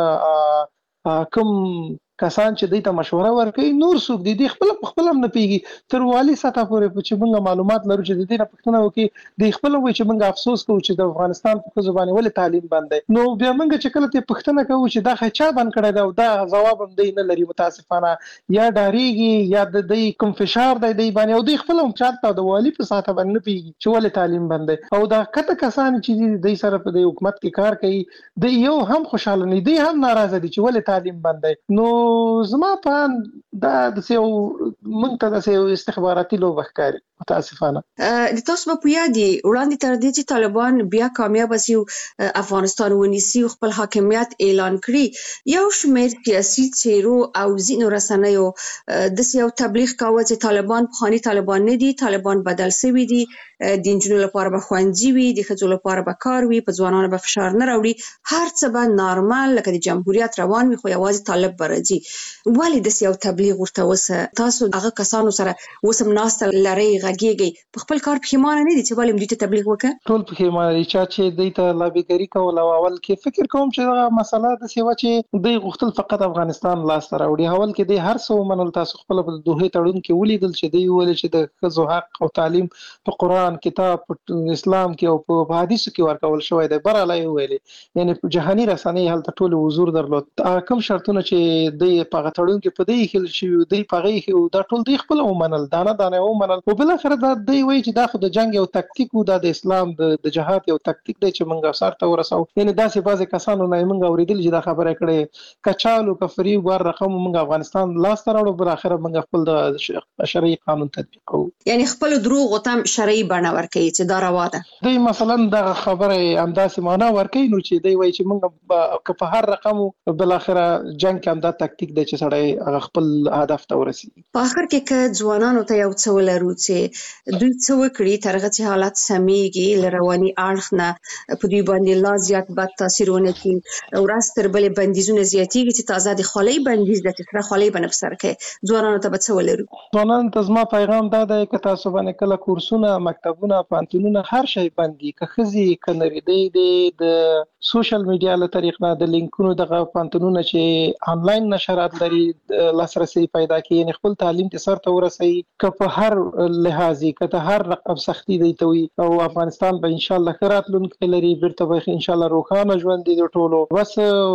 S11: شاته کوم کسان چې دوی ته مشوره ورکوي نور څوک دي د خپل خپل هم نه پیږي تر والی سطح پورې چې موږ معلومات لرو چې د دې نه پښتنه وکي د خپل وای چې موږ افسوس کوو چې د افغانستان په زبانه ولې تعلیم بند دی. نو بیا موږ چې کله ته پښتنه کوو چې دا خچا بند کړی دا دا جواب هم دی نه لري، متاسفانه یا ډاریږي یا د دې کوم فشار دی دی باندې او د خپل هم چاته د والی په سطح باندې پیږي چې ولې تعلیم بند دی. او دا کته کسان چې د سره په حکومت کې کار کوي د یو هم خوشاله نه دي هم ناراضه دي چې ولې تعلیم بند دی. نو زما په دا د سیو موږ ته د سیو استخباراتي لوبه ښکاري متاسفانه.
S10: د تاسو په یادي وړاندې تر دې چې طالبان بیا کامیاب شي افغانستان ونیسي خپل حاکمیت اعلان کړي، یو شمېر سیاسي چیرو او ځینو رسنیو د سیو تبلیغ کاوه چې طالبان خاني طالبان نه دي، طالبان بدل شوي دي، د انجونو لپاره به خوندي وي، د ښځو لپاره به کار وي، په ځوانانو به فشار نه راوړي، هر څه به نارمل لکه د جمهوریت روان وي، خو یوازې طالب به راځي. ولې د سیو تبلیغ ورته وسه؟ تاسو هغه کسانو سره وسم ناسته لري غږیږي په خپل کار پښیمانه نه دي چې ولې دوی ته تبلیغ وکړه؟
S11: ټول پښیمانه دي چې دوی ته لابیګری کول. او اول کې فکر کوم چې دا مسله د سیوا چې دوی غوښتل فقط افغانستان لاس ته راوړي. اول کې دوی هر څه ومنل، تاسو خپل په دوه تړون کې ولیدل چې دوی ویل چې د ښځو حق او تعلیم په قران کتاب په اسلام کې او په حدیثو کې ورکول شوی دی. برالای ویلې یعنی په جهاني رسنۍ هلته ټول حضور درلود. کوم شرطونه چې دوی په تړون کې په دې خل شي دوی په غي دا ټول دوی خپل ومنل، دانه دانه ومنل. او بل اخر دا دوی وایي چې دا خو د جنگ یو تکتیک و، دا د اسلام د جهاد یو تکتیک دی چې موږ سره ته ورسو. یعنی داسې بعضی کسانو نه موږ اوریدل چې دا خبره کړي کچالو کفری ور رقم موږ افغانستان لاس ته راوړو، بل اخر موږ خپل د شرعي قانون تطبیق کوو.
S10: یعنی خپل دروغ او تم شرعي بڼه ورکوي چې دا روا ده.
S11: دوی مثلا دا خبره انداسې معنا ورکوي نو چې دوی وایي چې موږ په هر رقم بل اخر جنگ کې هم دا تکتیک دی چې سړی خپل هدف ته ورسیږي.
S10: په اخر کې که ځوانانو ته یو څه ولرو چې دوی څه وکړي ترغه چې حالات سميږي، لرواني اړخ نه په دوی باندې لا زیات بد تاثیر ونه کړي، ورځ تر بلې بندیزونه زیاتېږي چې تازه د خولۍ بندیز د تسره خولۍ باندې بسر کې ځوانانو ته به څه ولرو؟
S11: ځوانانو ته زما پیغام دا دی چې تاسو باندې کله کورسونه، مکتبونه، پانتونونه هر شی بندي، که خزي کنه دی د سوشل میډیا له طریق نه د لینکونو دغه پانتونونه چې آنلاین نشرات لري لاسرسي پیدا کړي، یعنی خپل تعلیم ته سر ته ورسي که په هر لحاظي که ته هر رقم سختي دی ته وي. او افغانستان به ان شاء الله خیراتلونکي لري، بیرته به ان شاء الله روخانه ژوند دي ټولو. بس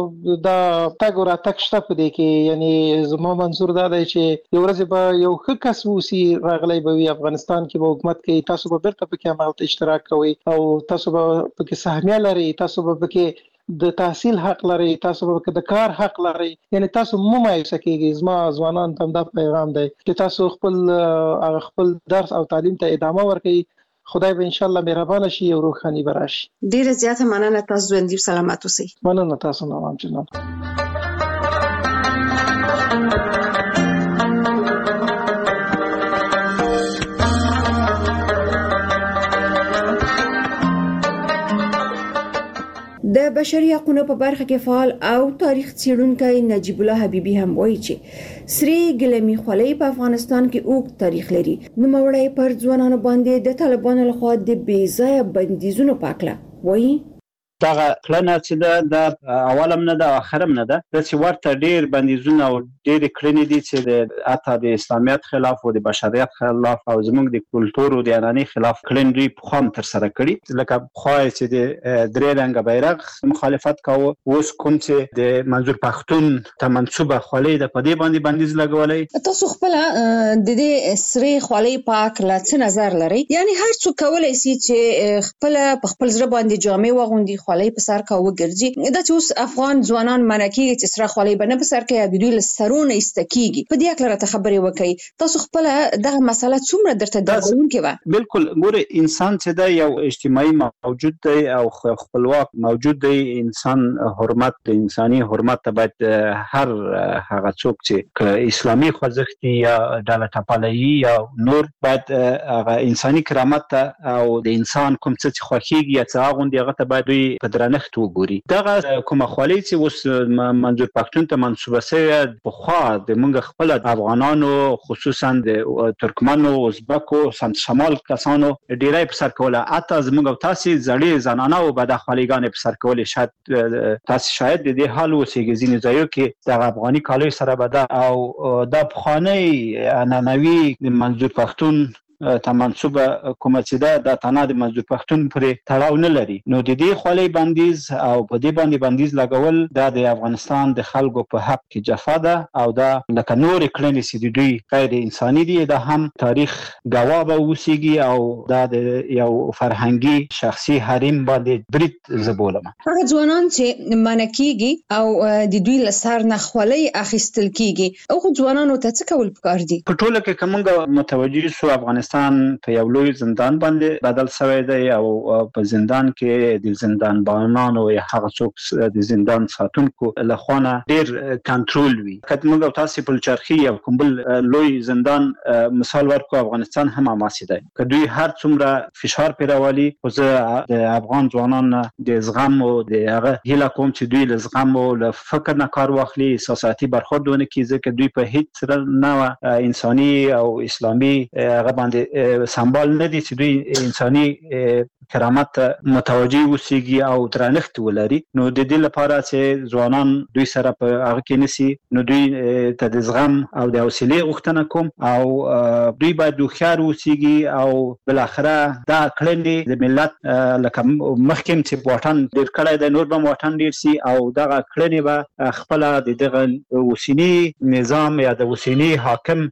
S11: دا تاګ را تک شته په دې کې، یعنی زما منظور دا دی چې یو ورځ به یو ښه کس وسی راغلی به وي افغانستان کې به حکومت کوي، تاسو به بیرته په کې عمل اشتراک کوئ او تاسو به په کې سهمیه لري، تاسو به کې د تحصیل حق لري، تاسو به د کار حق لري. یعنی تاسو مو مایوسه کیږئ. زما ځوانان ته دا پیغام دی چې تاسو خپل خپل درس او تعلیم ته ادامه ورکړئ. خدای به ان شاء الله مهربان شي او روحاني براشي.
S10: ډیره زیاته مننه، تاسو ژوندۍ سلامت اوسئ.
S11: مننه تاسو نه وام جناب.
S7: د بشري حقوقو په برخه کې فعال او تاریخ څېړونکی نجیب الله حبیبي هم وایي چې سری ګلمی خولۍ په افغانستان کې اوږد تاریخ لري. نوموړی پر ځوانانو باندې د طالبانو لخوا د بې ځایه بندیزونو په اړه وایي.
S8: دغه کړنه چې ده د اولم نه ده اخرم نه ده، د چې ورته ډیر بندیزونه او ډیر کړنې دي چې د اته د اسلامیت خلاف او د بشریت خلاف او زموږ د کلتور او د عنعنې خلاف کړنې دوی په خام تر سره کړي. لکه خو چې د درې رنګه بیرغ مخالفت کاوه، اوس کوم چې د منظور پښتون ته منسوبه خولۍ د پدې باندې بندیز لګولای.
S10: تاسو خپل د دې سری خولۍ پاک لا څه نظر لري؟ یعنی هر څوک کولای شي چې خپل په خپل ځړ باندې جامې وغوندي، خولۍ په سر کا وګرځي. دا چې اوس افغان ځوانان منکي چې سره خولۍ بنه په سر کې دوی له سرونه استکیږي، په دې اړه ته خبرې وکړي. تاسو خپل دغه مسله څومره درته درغونکې و؟
S8: بالکل ګوره، انسان چې دا یو اجتماعي موجود دی او خپلواک موجود دی. انسان حرمت د انساني حرمت ته باید هر هغه څوک چې اسلامي خوځښت یا ډاله ټاپلایي یا نور باید هغه انساني کرامت ته او د انسان کوم څه چې خوښیږي یا څه غوندي هغه ته باید دوی په درنښت وګوري. دغه کومه خولۍ چې اوس منظور پښتون ته منسوبه شوې په خوا د موږ خپل افغانانو خصوصا د ترکمنو، ازبکو، سمت شمال کسانو ډیری په سر کوله. اته زموږ او تاسو زړې زنانه او بد اخلاقیان په سر کولې. شاید تاسو شاید د دې حال وسیږي ځینې ځایو کې د افغاني کالوي سره بده او د افغاني عنعنوي منظور پښتون ته منسوبه کومه چې ده د تنه د منظور پښتون پرې تړاو نه لري. نو د دې خولۍ بندیز او په دې باندې بندیز لګول دا د افغانستان د خلکو په حق کې جفا ده او دا لکه نور کړنې چې د دوی غیر انساني دي. دا هم تاریخ ګواه به وسیږي او دا د یو فرهنګي شخصي حریم باندې برید زبولم.
S10: هغه ځوانان چې منکیږي او د دوی لسر نه خولۍ اخیستل کیږي، او ځوانانو ته څه کول پکار دي؟
S8: په ټوله کې کومه متوجي سو افغانستان په یو لوی زندان باندې بدل شوی دی او په زندان کې د زندان بانانو یا هغه څوک د زندان ساتونکو له خوانه ډیر کنټرول وي. کله موږ تاسو په چرخي او کومبل لوی زندان مثال ورکو، افغانستان هم اماسي دی. که دوی هر څومره فشار پیراولي، خو زه د افغان ځوانانو د زغم او د هغه هیله کوم چې دوی له زغم او له فکر نه کار واخلي، احساساتي برخورد ونه کړي، ځکه دوی په هیڅ نه انساني او اسلامي هغه باندې سمبال نه دي چې دوی انساني کرامت متوجي وسیږي او درنښت ولري. نو د دې لپاره چې ځوانان دوی سره په هغه کې نسی، نو دوی ته د زغم او د حوصله غوښتنه کوم او دوی باید هوښیار وسیږي او بل اخره دا کړنې د ملت لکه مخکم چې واټن ډیر کړای د نور به واټن ډیر سي او دغه کړنې به خپل د دغه وسینی نظام یا د وسینی حاکم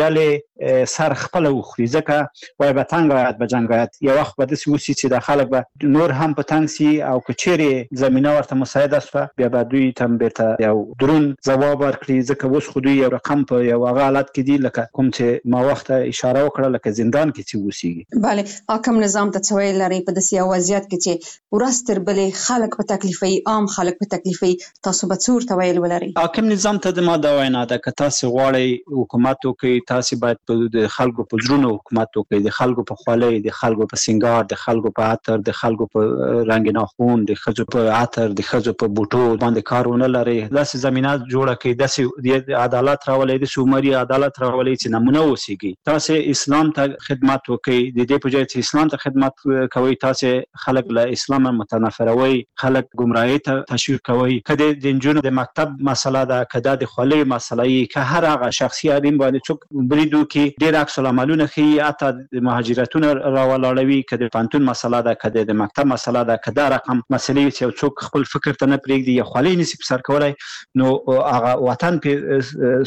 S8: میډالې سر خپل وخوري. ځکه وای به تنګ به جنگات یو وخت به د سوسی چې د خلک به نور هم په تنګ سي او کچېره زمينه ورته مساعده شوه، بیا به دوی تم بیرته یو درون ځواب ورکړي. ځکه اوس خو دوی یو رقم په یو حالت کې دي لکه کوم چې ما وخت اشاره وکړه لکه زندان کې چې وسیږي.
S10: bale حاکم نظام ته څوي لري په داسې وضعیت کې چې ورستر بلې خلک په تکلیفي، عام خلک په تکلیفي، تاسو به څور تویل ولري؟
S8: حاکم نظام ته د ما دا وینا ده که تاسو غواړئ حکومت وکړئ، تاسو باید په د خلکو په زړونو حکومت وکړئ، د خلکو په خولۍ، د خلکو په سنگار، د خلکو په عطر، د خلکو په رنگ ناخون، د خزو په عطر، د خزو په بوټو باندې کارونه لري. داسې زمينه جوړه کړئ، داسې عدالت راولئ، د عمري عدالت راولئ چې نمونه وسیږي. تاسو اسلام ته خدمت وکړئ، د دې په ځای چې اسلام ته خدمت کوئ تاسو خلک له اسلام متنفروي، خلک گمراهي ته تشویق کوئ. کله د جنونو د مکتب مسله ده، کله د خولۍ مسله ای، که هر هغه شخصي اړین باندې څوک بریدو کې ډیر عکس العملونه خي، اته د مهاجرتونو راولاړوي، کله پانتون مسله ده، کله د مکتب مسله ده، کله رقم مسلې چې څوک خپل فکر ته نه پرېږدي یا خولۍ نسی په سر کولای، نو هغه وطن په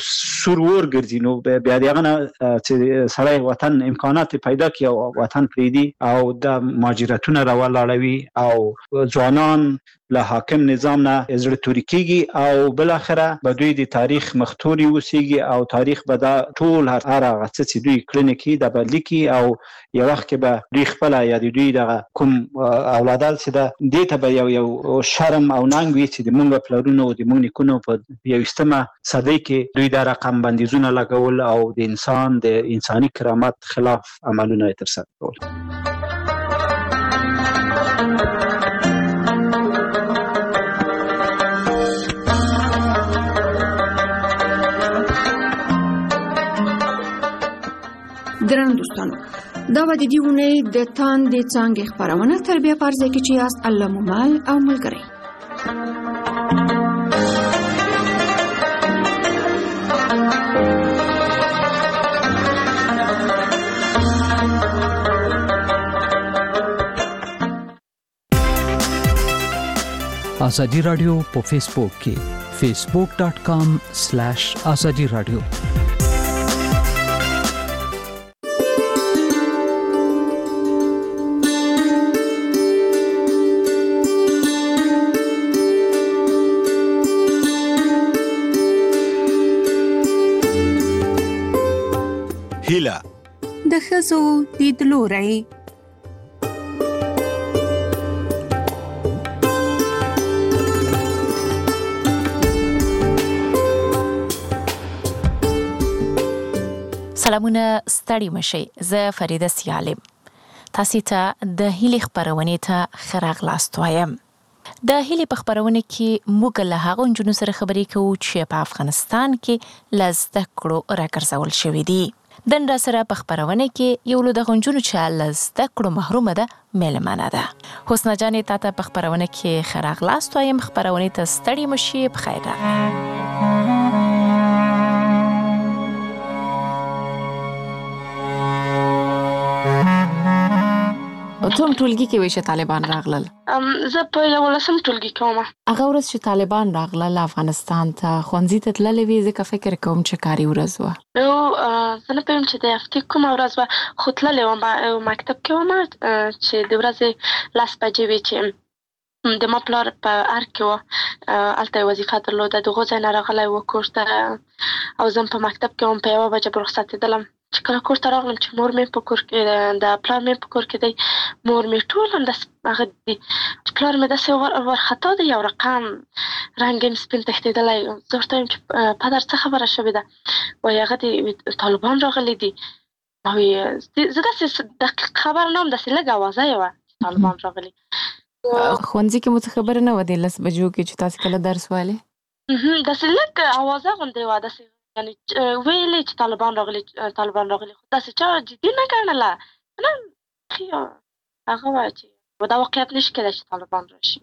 S8: سور ور ګرځي. نو بیا دغه نه چې سړی وطن امکانات پیدا کړي او وطن پرېږدي او د مهاجرتونو راولاړوي او ځوانان له حاکم نظام نه زړه توري کیږي او بل اخره به دوی د تاریخ مختوري وسیږي او تاریخ به دا ټول هر هغه څه دوی کړنې کی د بدلی کی او یو وخت کې به دوی خپل یا دوی دغه کوم اولادال چې د دې ته به یو یو شرم او ننګ وي چې د مونږ پلرونو او د مونږ نیکونو په یو استمه صدې کې دوی د رقم بندیزونه لګول او د انسان د انساني کرامت خلاف عملونه ترسره کول.
S7: ګرانو دا به د دې اونۍ د تاندې څانګې خپرونه تر بیا فرضه کې چې یاست الله مو مل او ملګری.
S12: ازادي رادیو په فیسبوک کې facebook dot com slash azadi radio.
S13: هیله
S6: د ښځو لیدلوری.
S14: سلامونه ستړي مشي. زه فریده سیالم. تاسو ته د هیلې خبرونه ته خراغلاست وایم. د هیلې په خبرونه کې موږ له هغو نجونو سره خبرې کوو چې په افغانستان کې لزده کړو راګرځول شوې دي. دن را سره په خبرونه کې یو له دغو نجونو چې لزده کړو محرومه ده مېلمانه ده. حسنا جانې تاته په خبرونه کې خراغلاست وایم. خبرونه ته ستړي مشي. بخیر. کوم ټولګي کې وی چې طالبان راغلل؟
S15: زه په یو لسم ټولګي کې وم.
S14: هغه ورځ چې طالبان راغلل افغانستان ته ښوونځي ته تللې وې، ځکه فکر کوم چې کاري ورځ وه.
S15: نو زه نه پوهېږم چې د هفتې کومه ورځ وه، خو تللې وم مکتب کې وم چې د ورځې لس بجې وې چې د ما پلار په ارګ کې وه، هلته یې وظیفه درلوده. د هغو ځای نه راغلی و کور ته او زه په مکتب کې وم. په یوه بجه به رخصتېدلم چې کله کور ته راغلم چې مور مې په کور کې د پلار مې په کور کې دی. مور مې ټول همداسې هغه دي چې پلار مې داسې وارخطا دی، یو رقم رنګ یې سپین تښتېدلی. زه ورته وایم چې پدر څه خبره شوې ده؟ وایي هغه دې طالبان راغلي دي. وایي زه داسې دقیق خبره نه وم، داسې لږ اوازه یې وه چې طالبان راغلي.
S14: ښوونځي کې مو څه خبره نه وه د لس بجو کې چې تاسې کله درس وایلې؟
S15: داسې لږ اوازه غوندې وه، داسې یعنې ویلې چې طالبان راغلي طالبان راغلي، خو داسې چا جدي نه ګڼله. نه هغه وایه چې دا واقعیت نشي کېدی چې طالبان راشي.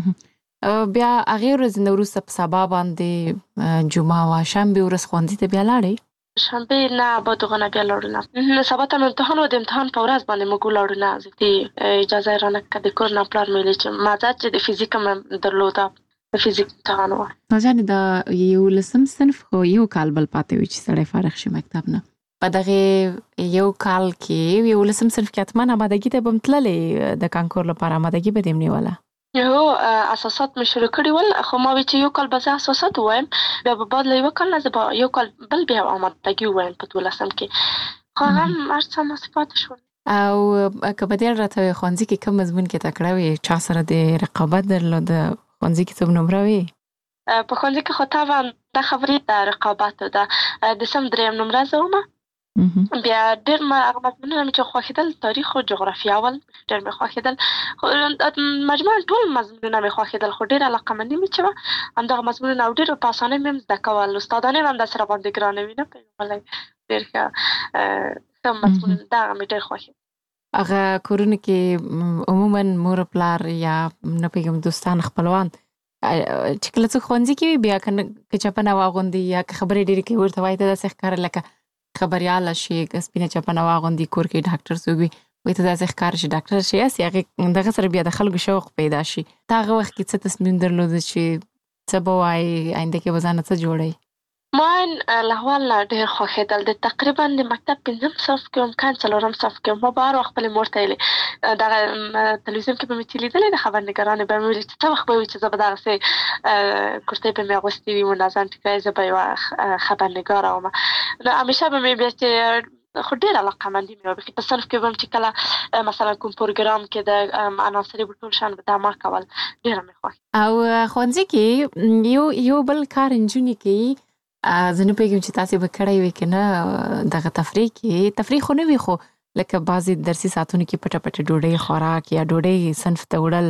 S14: بیا هغې ورځې نه وروسته په سبا باندې جمعه وه، شنبې ورځ ښوونځي ته بیا لاړئ؟
S15: شنبې نه، بعد هغه نه بیا لاړو نه. سبا ته مې امتحان و، د امتحان په ورځ باندې موږ ولاړو نه. اجازه یې رانه کړه د کور نه. پلار مې ویلې چې مازه چې د فزیک هم درلوده، د فزیک امتحان و.
S14: ناجانې دا یو لسم صنف خو یو کال بل پاتې وي چې سړی فارغ شي مکتب نه. په دغې یو کال کې یو لسم صنف کې حتما آمادګي ته به م تللې د کانکور لپاره، آمادګي به دې م نیوله؟
S15: هو اساسات مې شروع کړي ول، خو ما وی چې یو کال به زه اساسات ووایم، بیا به بعد له یوه کال نه زه به یو کال بل بیا آمادګي ووایم په دولسم کې. خو هغه هم هر څه هماسې پاتې شول.
S14: او که په دې اړه راته وایې ښوونځي کې کوم مضمون کې تکړه وې؟ چا سره د رقابت درلوده؟ ښوونځي کې څوم نمره وې؟
S15: په ښوونځي کې خو طبعا دا خبرې د رقابت ده. د سم درېیم نمره زه ومه. بیا ډېر هغه مضمونونه مې چې خوښېدل تاریخ او جغرافیه اول ډېر مې خوښېدل. مجموعاً ټول مضمونونه مې خوښېدل، خو ډېر علاقمندي مې چې وه همدغه مضمونونه او ډېر په اسانۍ مې هم زده کول. استادان یې هم داسې راباندې ګرانه وي، نه پوهېږم ډېر ښه ښه مضمونونه دغه مې ډېر خوښېدل.
S14: هغه کورونه کې عموماً مور پلار یا نه پوهېږم دوستان خپلوان چې کله څوک ښوونځي کې وي، بیا که چپنه واغوندي یا که خبرې ډېرې کوي ورته وایي ته داسې ښکاره لکه خبریاله شي، که سپینه چپنه واغوندي کور کې ډاکټر څوک وي وایي ته داسې ښکاره شي ډاکټر شي. هسې هغې دغه سره بیا د خلکو شوق پیدا شي. ته هغه وخت کې څه تصمیم درلوده چې څه به وایي، آینده کې به ځانه څه جوړئ؟
S15: ما له اول نه ډېر خوښېدل. د تقریبا د مکتب پنځم صف کې وم، کان څلورم صف کې وم. ما به هر وخت خپلې مور ته ویلې، دغه تلویزیون کې به مې چې لیدلې د خبرنګارانې به مې ویلې چې څه وخت به وي چې زه به دغسې کورتۍ به مې اغوستې وي منظم ټیکری، زه به یوه خبرنګاره وم. نو همیشه به مې بیا چې خو ډېر علاقمندي مې وه. په صنف کې به م چې کله مثلا کوم پروګرام کې د عناصرې به ټول شیان به دا ما کول، ډېره مې خوښ.
S14: او ښوونځي کې یو یو بل کار نجونې کوي، زه نه پوهېږم چې تاسې به کړی وي که نه، دغه تفریح کې تفریح خو نه وي، خو لکه بعضې درسي ساعتونو کې پټه پټه ډوډۍ خوراک یا ډوډۍ صنف ته وړل.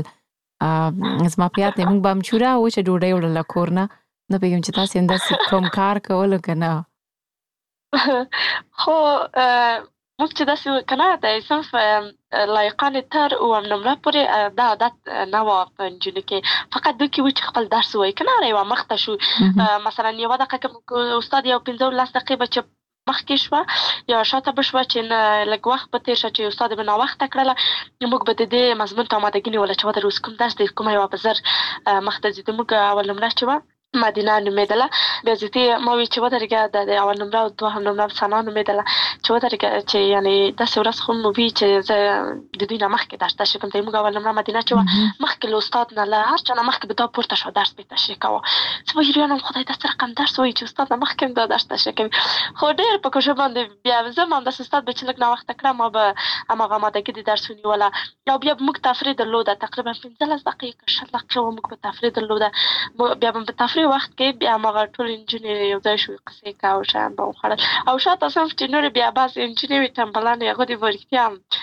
S14: زما په یاد دی موږ به امچوره وچه ډوډۍ وړله کور نه. نه پوهېږم چې تاسې همداسې کوم کار کولو که نه؟
S15: خو موږ چې داسې کنه د صنف لایقان تر او نمره پورې دا عادت نه و په نجونو کې، فقط دوی کې و چې خپل درس وایي کنه یو مخته شو مثلا یو دقیقه کې استاد یو پنځه لس دقیقې چې مخکې شوه یا شاته به شوه چې لږ وخت به تېر شه چې استاد به ناوخته کړله، موږ به د دې مضمون ته امادګي نیوله چې ودر اوس کوم درس دی کومه یوه به زر مخته ځي. زموږ اول نمره چې وه مدینه نومېدله، بیا زیاتې ما وی چې ودرېږه د اول نمره او دوهم نمره ثنا نومېدله چې ودرېږه چې یعنې داسې ورځ خو مو وي چې زه د دوی نه مخکې درس تشریح کوم. زموږ اول نمره مدینه چې وه مخکې له استاد نه له هر چا نه مخکې به دا پورته شوه درس به تشریح کوه. زه به حیران وم خدای دا څه رقم درس وایي چې استاد نه مخکې هم دا درس تشریح کوي، خو ډېر په کوشش باندې بیا زه هم همداسې استاد به چې لږ ناوخته کړه ما به هماغه امادګي د درس ونیوله او بیا به موږ تفریح درلوده تقریبا پنځلس دقیقې که شل دقیقې وه موږ به تفریح درلوده. بیا به په تفریح وخت کې بیا هغه ټول نجونې یو ځای شوې قصې کوه او شیان به وخوړل او شاته صنف چې نورې بیا بعضې نجونې وي ټمبلانې هغوی دې په رښتیا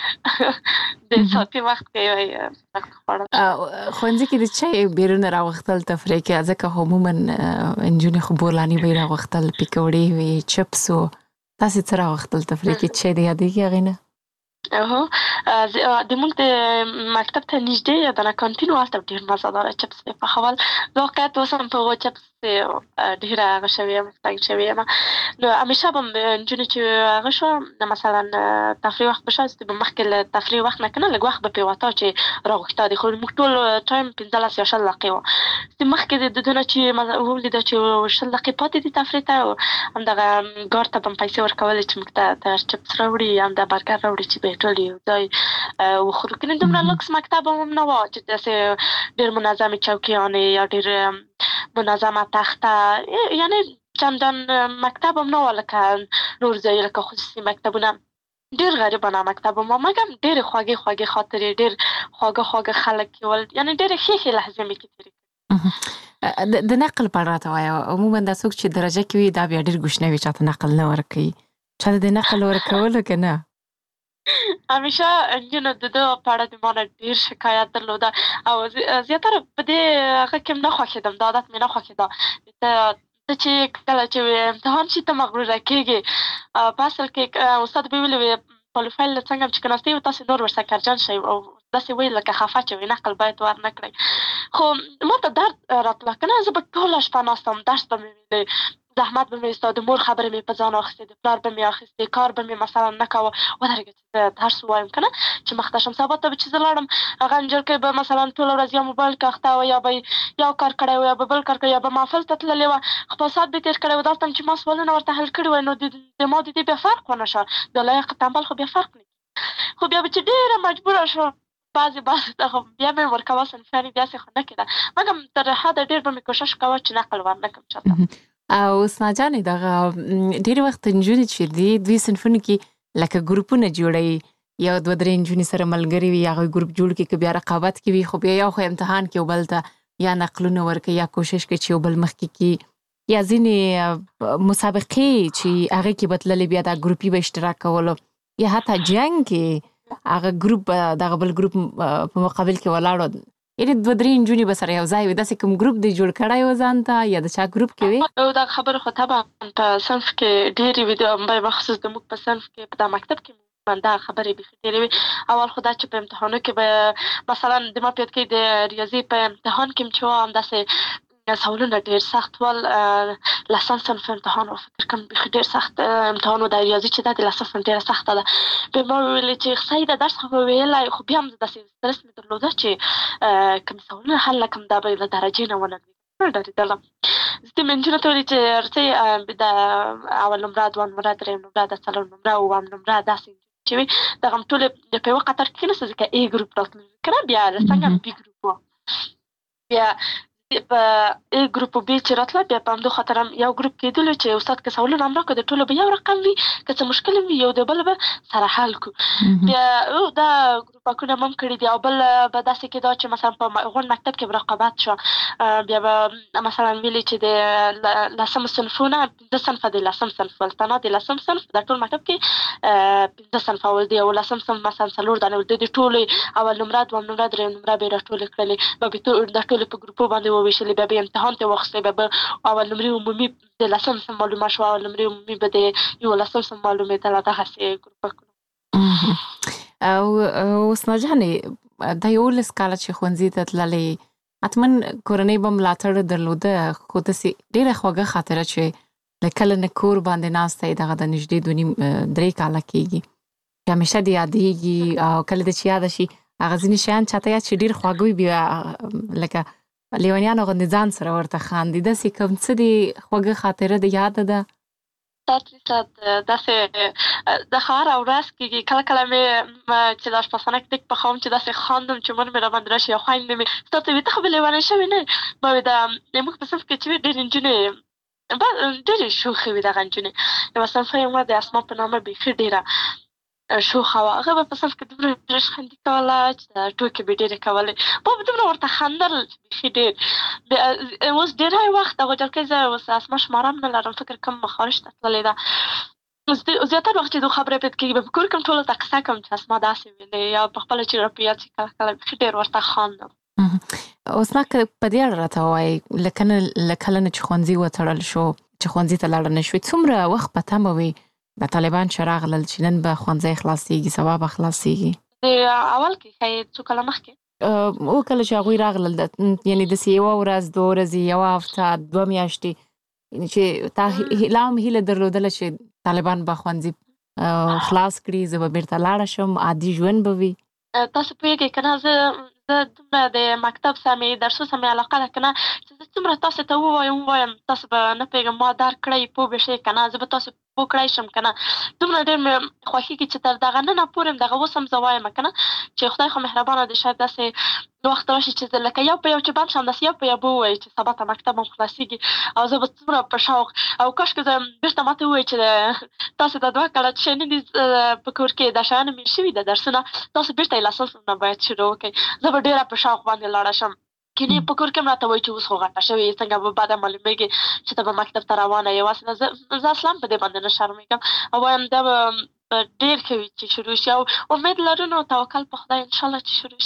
S15: هم د ساعتي وخت کې یې خوړل.
S14: ښوونځي کې د چای بیرونه راوختل تفریح کې ځکه عموما نجونې خو بولاني به یې راوختل، پیکوړې وي، چپس و، تاسې څه راوختل تفریح کې؟ چای دې یادېږي هغې نه؟
S15: هو د موږ د مکتب ته نږدې دنه کانتین و هلته ډېر مزهداره چپس یې پخول. زه واقعیت اوس هم په هغو چپس ډېره هغه شوې یم تنګ شوې یم. نو همیشه به نجونې چې هغه شوه مثلا تفریح وخت به شوه به مخکې له تفریح وخت نه که نه لږ وخت به پرې وته چې راغوښته دي، خو موږ ټول ټایم پنځلس یا شل دقیقې وه. مخکې د دوی نه چې ولیده چې شل دقیقې پاتې دي تفریح ته او همدغه ګارد ته به م پیسې ورکولې چې موږ ته تیار چپس راوړي یا همدا برګر راوړي چې به یې ټول یو ځای وخورو. که نه دومره لوکس مکتب هم نه وه چې داسې ډېر منظمې چوکیانې یا ډېر منظمه تخته، یعنی چندان مکتب هم نه وه لکه نور ځای لکه خصوصي مکتبونه. ډېر غریبانه مکتب هم مګر ډېرې خوږې خوږې خاطرې، ډېر خواږه خواږه خلک یې ول، یعنې ډېرې ښې ښې لحظې مې کې تېرې
S14: کړې. د نقل په اړه راته وایه، عموما دا څوک چې درجه کې وي دا بیا ډېر ګوشنه وي چاته نقل نه ورکوي، چاته د نقل ورکولو که نه؟
S15: همیشه نجونو د ده په اړه د ما نه ډېر شکایت درلوده او زیاتره په دې هغه کې هم نه خوښېدم، دا عادت مې نه خوښېده. ته چې کله چې امتحان شي ته مغروره کېږې، په اصل کې استاد به ویلي وي پروفایل څنګه هم چې که ناستې وي تاسې نور ورسره کرجن شئ او داسې ویل لکه خفه چې وي نقل باید ور نه کړئ. خو ما ته درد راتله که نه زه به ټوله شپه ناسته وم، درس به مې ویلې، زحمت به مې ایسته، د مور خبرې مې په ځان اخیستې، د پلار به مې اخیستې، کار به مې مثلا نه کوه. ودرېږه چې زه درس ووایم که نه چې مخته شم. سبا ته به چې زه لاړم هغه نجلکۍ به مثلا ټوله ورځ یا موبایل کې اخته وه یا به یو کار کړی و یا به بل کار کړی یا به محفل ته تللې وه، خپل ساعت به یې تېر کړی و. دلته چې ما سوالونه ورته حل کړي وای نو د ما د دې بیا فرق ونه شه، د لایق تنبل خو بیا فرق نه کېږي. خو بیا به چې ډېره مجبوره شوم بعضې بعضې ته خو بیا مې ورکوه صنفیانې داسې خو نه کېده، مګر تر حده ډېر به مې کوشش کوه چې نقل ور نه کړم چاته.
S14: او اسما جانې دغه ډېر وخت نجونې چې دي دوی صنفونو کې لکه ګروپونه جوړوي، یو دوه درې نجونې سره ملګري وي هغوی ګروپ جوړ کړي که بیا رقابت کې وي، خو بیا یو خو امتحان کې یو بل ته یا نقلونه ورکوي یا کوشش کوي چې یو بل مخکې کړي، یا ځینې مسابقې چې هغې کې به تللې بیا دا ګروپي به اشتراک کولو، یا حتی جنګ کې هغه ګروپ به دغه بل ګروپ په مقابل کې ولاړو، یعنې دوه درې نجونې به سره یو ځای وي. داسې کوم ګروپ دې جوړ کړی و ځان ته یا د چا ګروپ کې وي؟
S15: دا خبره خو طبعا په صنف کې ډېرې وي، بخصوص زموږ په صنف کې په دا مکتب کې دا خبرې بیخي ډېرې وي. اول خو دا چې په امتحانو کې به مثلا د ما په یاد کې د ریاضي په امتحان کې چې وه همداسې سوالونه ډېر سخت ول. لسم صنف امتحان و فکر کوم بیخي ډېر سخت امتحان و، د ریاضي چې دا د لسم صنف ډېره سخته ده. بیا ما وویلې چې صحیح ده درس خو مې ویلی، خو بیا هم داسې سترس مې درلوده چې کوم سوالونه حل نه کړم دا به له درجې نه وننوي، ډارېدلم. زه دې نجونو ته ویلې چې ارڅۍ د اول نمره، دوه نمره، درېیم نمره، د څلور نمره، اووم نمره داسې چې وي دغه هم ټولې په یوه قطار کې کېناستو ځکه ای ګروپ راتلل که نه، بیا څنګه هم بي ګروپ وه، بیا په ای ګروپ او بي چې راتله بیا په همدې خاطر هم یو ګروپ کېدلو چې استاد که سوالونه هم راکړو د ټولو به یو رقم وي، که څه مشکل هم وي یو د بل به سره حل کړو. بیا دا ګروپکونه هم کړي دي او بل به داسې کېده چې مثلا په غونډ مکتب کې به رقابت شوه، بیا به مثلا ویلي چې د لسم صنفونه پنځه صنفه د لسم صنف ول، تنها د لسم صنف د ټول مکتب کې پنځه صنفه ول دي او لسم صنف مثلا څلور دانې ول، د دې ټولې اول نمره، دویم نمره، درېیم نمره به یې راټولې کړلې، بیا به دا ټولې په ګروپو باندې وویشلې، بیا به یې امتحان ته واخیستی، بیا به اول نمرې عمومي د لسم صنف معلومه شوه، اول نمرې عمومي به د یولسم صنف معلومېدله، دغسې ګروپکونه.
S14: او اوس نه جانې د یو لس کال چې ښوونځي ته تللې اتمن کورنۍ به ملاتړ درلوده خو داسې ډېره خوږه خاطره چې له کله نه کور باندې ناسته یې دغه د نږدې دوه نیم درې کاله کېږي چې همیشه دې یادېږي او کله دې چې یاده شي هغه ځینې شیان چاته یاد چې ډېر خواږه وي بیا لکه لیونیانو غوندې ځان سره ورته خاندي داسې کوم څه دې خوږه خاطره د یاده ده
S15: صد فیصد داسې د ښار او ورځ کېږي کله کله مې چې د اشپزخانه کې ټیک پخوم چې داسې خاندم چې مور مې راباندې راشي او خویندې مې ستا ته وي ته خو به لیونۍ شوې نه ما وې د موږ په صنف کې چې وي ډېرې نجونې ډېرې شوخې وي دغه نجونې یوه صنفه یې وه د اسما په نامه بیخي ډېره شوخه وه هغه به په صنف کې دومره ریشخندي کوله چې د ټوکې به ډېرې کولې ما به دومره ورته خندل بیخي ډېر اوس ډېری وخت هغه جلکۍ زه اوس اسما شماره هم نه لرم فکر کوم خارج ته تللې ده زیاتر وخت چې دو خبرې پېد کېږي به په کور کې هم ټولو ته قصه کوم چې اسما داسې ویلې یا په خپله چې راپه یاد شي کله کله بیخي ډېر ورته خاندم
S14: اوس ما که په دې اړه راته ووایې له کله نه چې ښوونځي وتړل شو چې ښوونځي ته لاړه نه شوې څومره وخت په تمه وي د طالبان چې راغلل چې نن به ښوونځی خلاصېږي سبا به خلاصېږي
S15: د اول کې ښایي څو کاله مخکې
S14: او کله چې هغوی راغلل یعنې داسې یوه ورځ دوه ورځې یوه هفته دوه میاشتې چې تا لا هم هیله درلودله چې طالبان به ښوونځي خلاص کړي زه به بیرته لاړه شم عادي ژوند به وي
S15: تاسو پوهېږئ که نه زه زه دومره د مکتب سمې درسو سمې علاقه ده که نه چې زه څومره تاسو ته ووایم ووایم تاسو به نه پوهېږم ما درک کړی پوه به شئ که نه زه به تاسو پوه کړی شم که نه دومره ډېر مې خوښېږي چې تر دغه ننه پورې هم دغه اوس هم زه وایم که نه چې خدای خو مهربانه دی شاید داسې وخت راشي چې زه لکه یو په یو چې بند شم داسې یو په یو به ووایي چې سبا ته مکتب هم خلاصېږي او زه به څومره په شوق او کاشکې زه بېرته ماته ووایي چې تاسو ته دوه کاله چې نه دي په کور کې دا شیان مې شوي د درسونه تاسو بېرته یې له صفر نه باید شروع وکړئ زه به ډېره په شوق باندې لاړه شم کینې په کور کې هم راته وایي چې اوس خو غټه شوې څنګه به بعده معلومېږي چې ته به مکتب ته روانه یې واسې نه زه اصلا په دې باندې نه شرمېږم او وایم دا به ډېر ښه وي چې شروع شي او امید لرو نو توکل په خدای انشاءالله چې شروع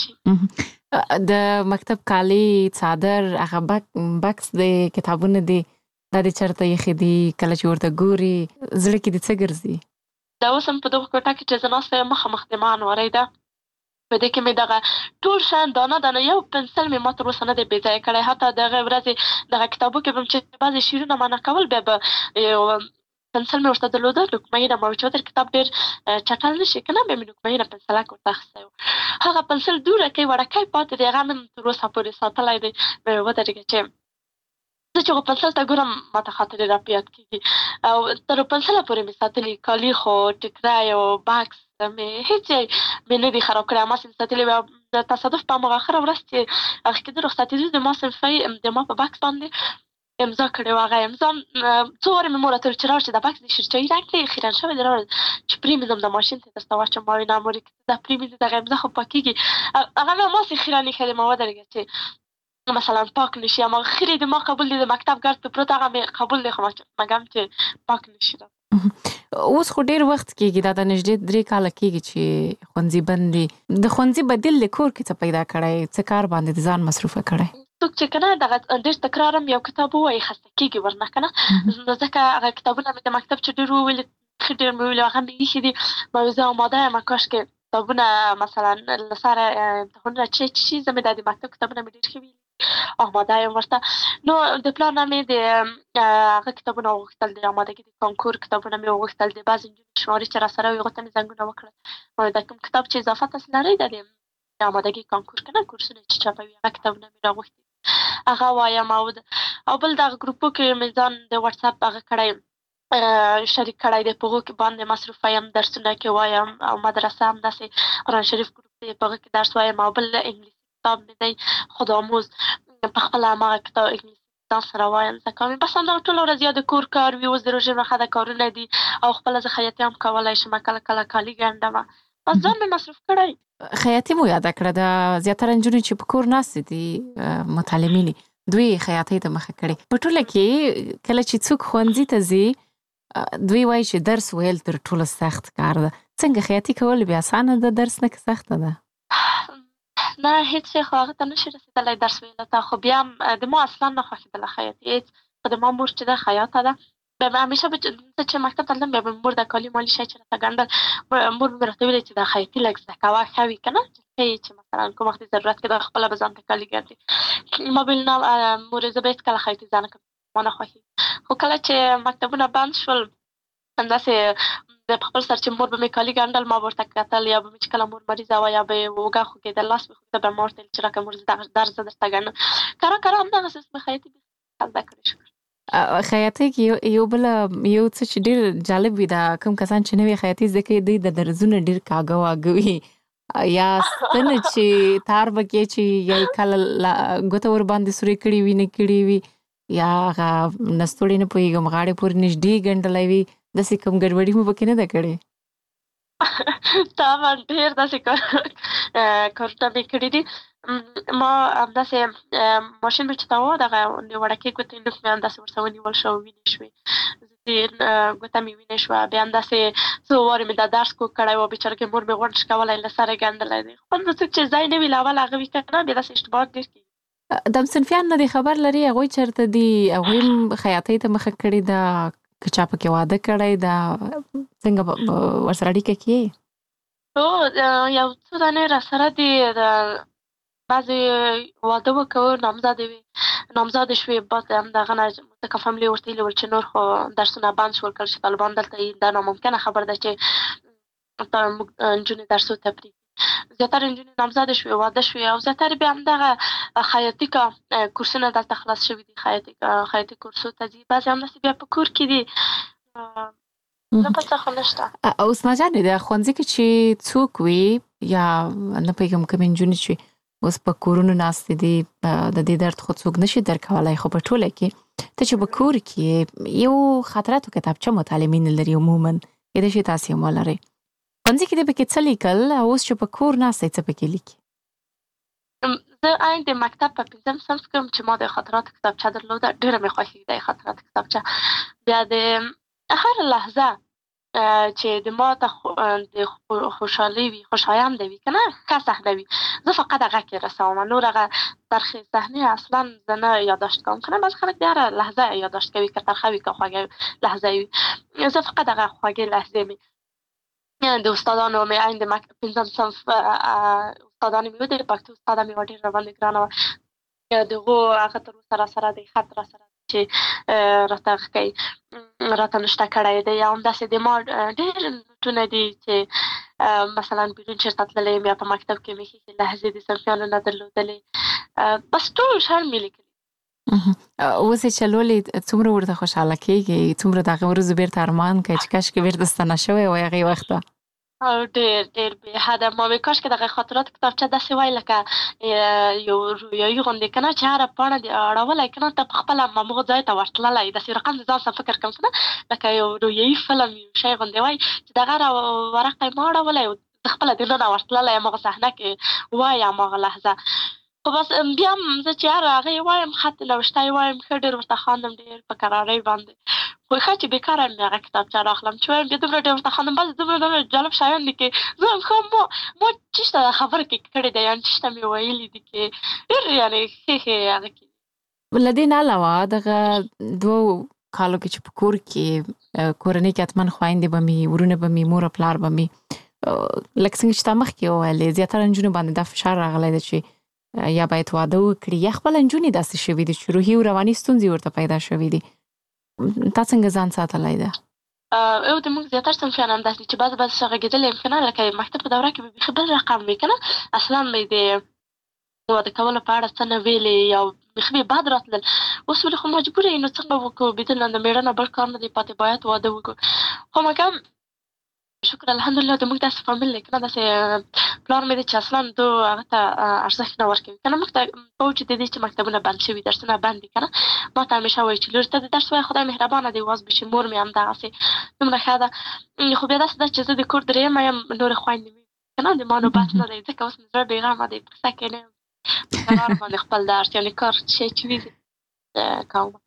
S15: شي
S14: د مکتب کالي څادر هغه بکس د کتابونه دي دا دې چېرته ایښي دي کله چې ورته ګوري زړه کې دې څه ګرځي
S15: دا اوس هم په دغه کوټه کې چې زه ناسته یم مخامخ د ما انوارۍ ده په دې کې مې دغه ټول شیان دانه دانه یو پنسل مې ما تر اوسه نه دی بې ځایه کړی حتی دغه ورځې دغه کتابو کې به م چې بعضې شعرونه معنا کول بیا به پنسل مې ورته درلوده نقمهینه ما چې ودر کتاب ډېر چټل نه شي که نه بیا مې نقمهینه پنسلک ورته اخیستی و هغه پنسل دوړکی وړکی پاتې دی هغه مې تر اوسه پورې ساتلی دی بیا ودرېږه چې زه چې هغه پنسل ته ګورم ماته خاطرې راپه یاد کېږي او تر پنسله پورې مې ساتلي کالي خو ټیکری او بکس مې هېڅ ځای مې نه دي خراب کړی هماسې مې ساتلي وي د تصادف په هماغه اخره ورځ چې هغه کېده رخصتېدو د ما صنفۍ د ما په بکس باندې امضا کړې وه هغه امضا څو وارې مې مور راته وویل چې راوړه چې دا بکس د شیرچایي رنګ دی خیرن شوی دی راوړه چې پرېمېږدم د ماشین ته درته واچوم ما وایي نه مورې که دا پرېمېږدې دغه امضا خو پاکېږي هغه مې هماسې خیرن ایښی دی ما ودرېږه چې مثلا پاک نشي اما خیلی د ما قبول دی د مکتب ګرد په پروت هغه مې قبول دی خو مګم چې پاک نشي
S14: اوس خو ډېر وخت کېږي دا د نږدې درې کاله کېږي چې ښوونځي بند دي د ښوونځي بدیل د کور کې څه پیدا کړی څه کار باندې د ځان مصروفه کړی
S15: څوک چې که نه دغه ډېر تکرار هم یو کتاب ووایي خسته کېږي ورنه که نه ځکه هغه کتابونه مې د مکتب چې ډېر وویلي ښه ډېر مې ویلي هغه مې ایښي دي ما وایي زه اماده یم کاشکې کتابونه مثلا له سره امتحانونه چې شي زه مې دا د مکتب کتابونه مې ډېر ښه ویلي آماده یم ورته نو د پلار نه مې د هغه کتابونه وغوښتل د آمادګي د کانکور کتابونه مې وغوښتل د بعضې نجونې شمارې چې راسره وي هغو ته مې زنګونه وکړل د کوم کتاب چې اضافه تاسې لرئ د د آمادګي کانکور که نه کورسونه چې چاپوي هغه کتابونه مې راغوښتي هغه وایم او او بل دغه ګروپو کې مې ځان د وټساپ هغه کړی شریک کړی دی په هغو کې باندې مصروفه یم درسونه کې وایم او مدرسه هم داسې قرآن شریف ګروپ دی په هغه کې درس وایم او بل انګلیسي کتاب مې دی خودآموز په خپله هماغه کتاب انګلیسي ځان سره وایم زده کوم بس همدغه ټوله ورځ یا د کور کار وي اوس د روژې مخه د کارونه دي او خپله زه خیاطي هم کولی شم کله کله کالي ګنډمه بس ځان مې مصروف کړی
S14: خیاطي مو یاده کړه د زیاتره نجونې چې په کور ناستې دي متعلمینې دوی خیاطۍ ته مخه کړې په ټوله کې کله چې څوک ښوونځي ته ځي دوی وایي چې درس ویل تر ټولو سخت کار ده څنګه خیاطي کول بیا اسانه ده درس نه که سخته ده
S15: نه هیڅ شی خو هغه ته نشي رسېدلی درس ویلو ته خو بیا هم د ما اصلا نه خوښېدله خیاطي هېڅ خو د ما مور چې ده خیاطه ده به همیشه به چې مکتب ته تلم بیا به مور د کالي مالي شی چې راته ګنډل مور مې راته ویلې چې د خیاطي لږ زده کوه ښه وي که نه چې مثلا کوم وخت ضرورت کې د خپله به ځان ته کالي ګنډي ما ویل نه مورې زه به هېڅکله خیاطي زده نه کوم ما نه خوښېږي خو کله چې مکتبونه بند شول همداسې د خپل سر چې مور به مې کالي ګنډل ما به ورته کتل یا به مې چې کله مور مریضه وه یا به یې اوږه خوږېدل لاس مې خوږېده به ما ورته ویل چې راکړه مور درس زه درته ګنډم کره کره همدغسې اوس مې خیاطي زده کړې شکر
S14: خیاطي کې یو بل یو څه چې ډېر جالب وي دا کوم کسان چې نوې خیاطي زده کوي دوی د درزونه ډېر کاږه واږه وي یا ستنه چې تار به کې چې یا کله ګوته ور باندې سورې کړي وي نه کړي وي یا هغه نستوړې نه پوهېږم غاړې پورې نږدې ګنډلی وي داسې کوم ګډوډي مو پکې نه ده کړې
S15: طبعا ډېر داسې کارونه مې کړي دي ما همداسې ماشین مې چې ته وه دغه د وړکې ګوتې نوک مې همداسې ورته ونیول شو وینې شوې ګوته مې وینې شوه بیا همداسې څو وارې مې دا درس کوږ کړی و بېچارګۍ مور مې غونډ کولی له سره ګنډلی دی خو څوک چې ځای نه وي له اوله هغه وي که نه بیا داسې اشتباهات ډېر کېږي
S14: د همصنفیان نه دې خبر لري هغوی چېرته دي هغوی هم خیاطۍ ته مخه کړې ده که چا پکې واده کړی ده څنګه ورسره اړیکه کې
S15: هو یو څو دانې راسره دي بعضې واده وکړو نامزادې وې نامزادې شوې بعد همدغه نه ځکه فاملي ورته ویلي ول چې نور خو درسونه بند شول کله چې طالبان دلته یي دا ناممکنه خبره ده چې موږ نجونې درسو ته پرېږدي زیاتره نجونې نامزادې شوې واده شوې او زیاتره بیا همدغه خیاطي کا کورسونه دلته خلاص شوي دي خیاطي خیاطي کورسو ته ځي بعضې همداسې بیا په کور کې دي نه په څه خو نشته
S14: اوسما جانې د ښوونځي کې چې څوک وي یا نه پوهېږم کومې نجونې چې اوس په کورونو ناستې دي د دې درد خو څوک نشي درک کولی خو په ټوله کې ته چې په کور کې یو خاطراتو کتابچه مطالعه مینه لري عموما کیدای شي تاسې هم ولرئ ښوونځي کې دې پکې څه لیکل او اوس چې په کور ناستی څه پکې لیکي
S15: زه عین د مکتب په پنځم صنف کې وم چې ما د خاطراتو کتابچه درلوده ډېره مې خوښېږي د خاطراتو کتابچه بیا د هر لحظه چې د ما ته د خوشحالي وي خوشایند وي که نه ښه صحنه وي زه فقط هغه کې رسوم نور هغه ترخې صحنې اصلا زه نه یاداشت کوم که نه بعضې خلک د هره لحظه یاداشت کوي که ترخه وي که خوږه لحظه وي زه فقط هغه خوږې لحظې مې د استادانو مې عین د پنځم صنف استادانې مې و د پښتو استاده مې وه ډېره راباندې ګرانه وه د هغو هغه تر اوسه راسره دی خط راسره چې راته ښکوي راته نشته کړی دی یا همداسې د ما ډېر نوټونه دي چې مثلا بیرون چېرته تللی یم یا په مکتب کې مې ښې لحظې د صنفیانو نه درلودلې بس ټول شر مې لیکلي
S14: اوس یې چې لولې څومره ورته خوشحاله کېږي څومره د هغې ورځو بېرته ارمان کوي چې کاشکې بېرته ستنه شوی وای هغې وخته
S15: او ډېر ډېر بې حده ما مې کاشکې دغه خاطراتو کتابچه داسې وای لکه یو رویایي غوندې که نه چې هره پاڼه دې اړولی که نه ته په خپله هماغه ځای ته ورتللی داسې رقم د ځان سره فکر کوم که نه لکه یو رویایي فلم یو شی غوندې وای چې دغه ورقه یې ما اړولی زه خپله دننه ورتللی هماغه صحنه کې وای هماغه لحظه خو بس بیا هم زه چې هر هغې وایم خط نوشتی وایم ښه ډېر ورته خاندم ډېر په کرارۍ باندې خو ښه چې بېکاره مې هغه کتابچه راخلم چې وایم بیا دومره ډېر ورته خاندم بعضې دومره دومره جالب شیان لیکي زه وایم ښه ما ما چېشته خبره کې کړې ده یعنې چېشته مې ویلي دي کې ډېر یعنې ښې ښې هغه کې
S14: له دې نه علاوه دغه دوو کالو کې چې په کور کې کورنۍ کې حتما خویندې به مې ورونه به مې مور پلار به مې لکه څنګه چې تا مخکې وویلې زیاتره نجونو باندې دا فشار راغلی دی چې یا باید واده وکړي یا خپله نجونې داسې شوي دي چې روحي او رواني ستونزې ورته پیدا شوي دي تا څنګه ځان ساتلی ده
S15: او د موږ زیاتر صنفیان همداسې دي چې بعضې بعضې څه غږېدلی یم که نه لکه مکتب په دوره کې به بیخي بل رقم وي که نه اصلا مې د واده کولو په اړه څه نه ویلې یا بیخي بې بد راتلل اوس ولې خو مجبوره یې نو څنګه وکړو بېدل د مېړه نه بل کار نه دی پاتې باید واده وکړو خو مګم شکر الحمدلله د موږ داسې فامیل دی که نه داسې پلار مې دی چې اصلا دو هغه ته ارزښت نه ورکوي که نه موږ ته په چې د دې چې مکتبونه بند شوي درسونه بند دي که نه ما ته همیشه وایي چې لور ته د درس وایه خدای مهربانه دی واز بشي مور مې همدغسې دومره ښه ده خو بیا داسې ده چې زه د کور درېیمه یم نورې خویندې مې که نه د ما نوبت نه دی ځکه اوس مې زړه بېغمه دی په کیسه کې نه یم په قرار باندې خپل درس یعنې کار شی چې وي کوم